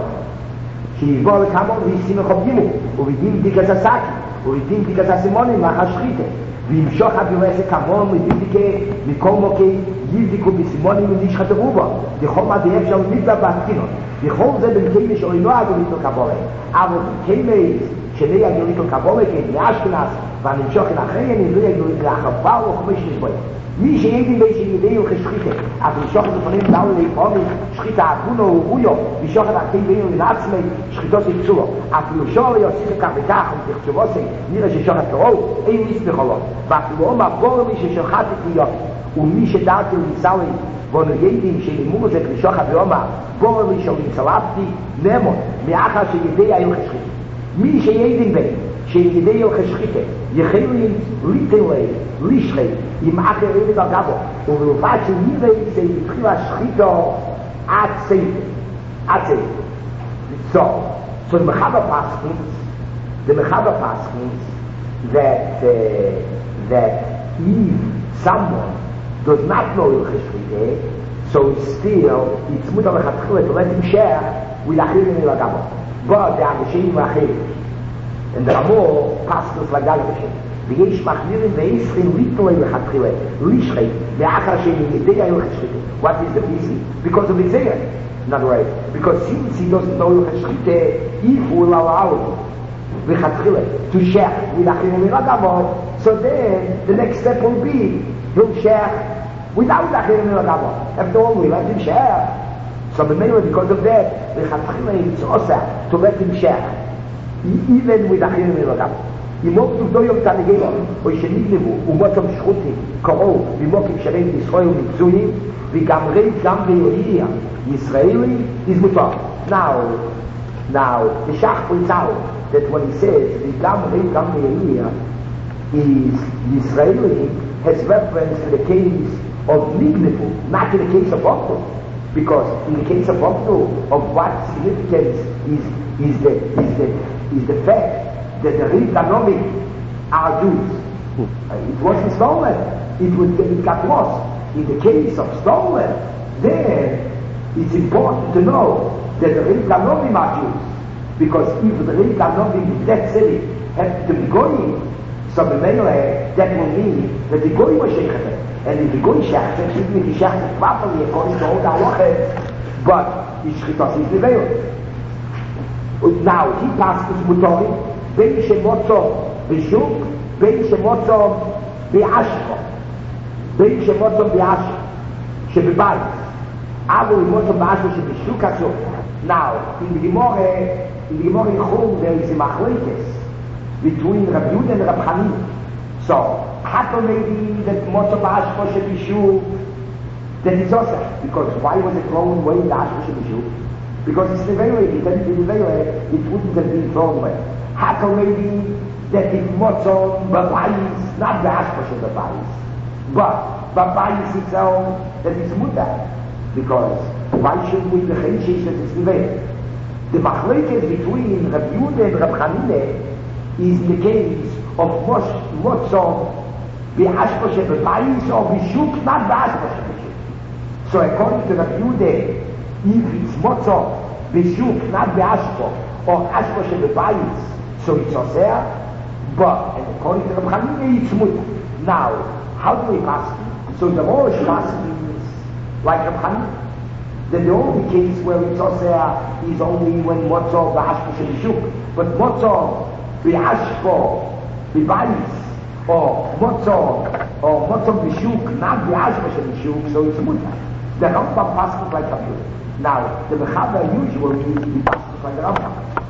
Speaker 3: וישים מחובדימו, ובדים דיקת הסקי, ובדים דיקת הסימונים, מהחשחיתה, וימשוך הבירסה כמון, ובדיקה מכל מוקי, יבדיקו בסימונים ונשחת רובה, דכל מה דייף שם מתלה בהתקינות, וכל זה בין כמי שאינו הגוליתו כבורת, אבל כמי שלי הגוליתו כבורת, מאשכנס, והנמשוך אין אחרי, נביא הגוליתו להחרפה וחמש נשבויה. מי שידים בי שידי וכשחיתה, אז משוך את לפנים דאו להפעומים, שחיתה עקונו ורויו, משוך את עקי בינו לנעצמי, שחיתו סיפצורו. אפילו שור יוסיף כך וכך, ותחשבוסי, נראה ששוך את קרוב, אין ניס בחולו. ואפילו אומר בור מי ששוחט את מיופי, ומי שדעתי וניסאוי, בונו ידים שלימו זה כשוך ואומר, בור מי שניצלפתי, נמות, מאחר שידי היו כשחיתה. מי שידים בי, שידי וכשחיתה, יחילין ליטלי, לישלי, עם אחר עבד על גבו, ובלבד שנראה זה התחיל השחיתו עד סייפה. So the Mechaber paskins that Eve someone does not know Hilchos Shchita, so it's mutar lechatchila to let him share with achirim ilagamo. But the Anisheim achirim, and the Ramah passes like that. ויש מחמירים ועשרים ליטו lechatchila, lishrei, ve'achar sheni nidei Hilchos Shchita. What is the reason? Because of Isaiah. Not right. Because since he doesn't know Hilchos Shchita, if he will allow lechatchila to share with achirim ilagamo, so then the next step will be he'll share without achirim ilagamo. After all, we let him share. So because of that, lechatchila it's also to let him share, even with achirim ilagamo. אם לא יום תנגלו, או שנגנבו, ומותם שחוטים, קראו, ומוקים שרים ישראל ומצויים, וגם רי, גם ביהודייה, ישראלי, is מותר. Now, the Shach points out that when he says, וגם רי, גם ביהודייה, is Israeli, has reference to the case of nignevu, not in the case of Okto. Because in the case of Okto, of what significance is the fact that the Rim Ganomim are Jews. It wasn't stolen. It got lost. In the case of stolen, then it's important to know that the Rim Ganomim are Jews. Because if the Rim Ganomim in that city had to be going, so that will mean that the Goy was Shechet. And if the Goy Shechet, it should be Shechet properly according to all the halachas, but it's Shchetas is the veil. Now, he passes Mutorim, בין שמוצו בשוק, בין שמוצו באשכו, בין שמוצו באשכו, שבבית, אבל מוצו באשכו שבשוק השוק. Now, in the Gemara Yichum, there is a machlokes between Rabbi Yehuda and Rabbi Hanina. So, happen maybe that motzo ba'ashko shebishuk, that is also, because why was it thrown away in the ashko shebishuk? Because it's evaluated, it wouldn't have been thrown away. Happen maybe that the motzo ba'bayis, not the ashko shebbayis, but ba'bayis itself, that is mutar. Because why should we the chayishish that is evaluated? The machlokes between Rabbi Yehuda and Rabbi Hanina is the case of motzo b'ashko shebbayis or b'shuk, not b'ashko shebbayis. So according to Rabbi Yehuda, if it's motzo b'shuk, not b'ashko, or ashko shebbayis, so it's oseh, but and according to Rabbi Hanina, it's mutar. Now, how do we pass it? So the Rosh pass is like Rabbi Hanina. Then the only case where it's oseh is only when motzo b'ashko shebishuk, but motzo b'ashko b'bayis or motzo b'shuk, not b'ashko shebishuk, so it's mutar. The Rambam passes like Rabbi Yehuda. Now, the Mechaber usually passes like the Rambam.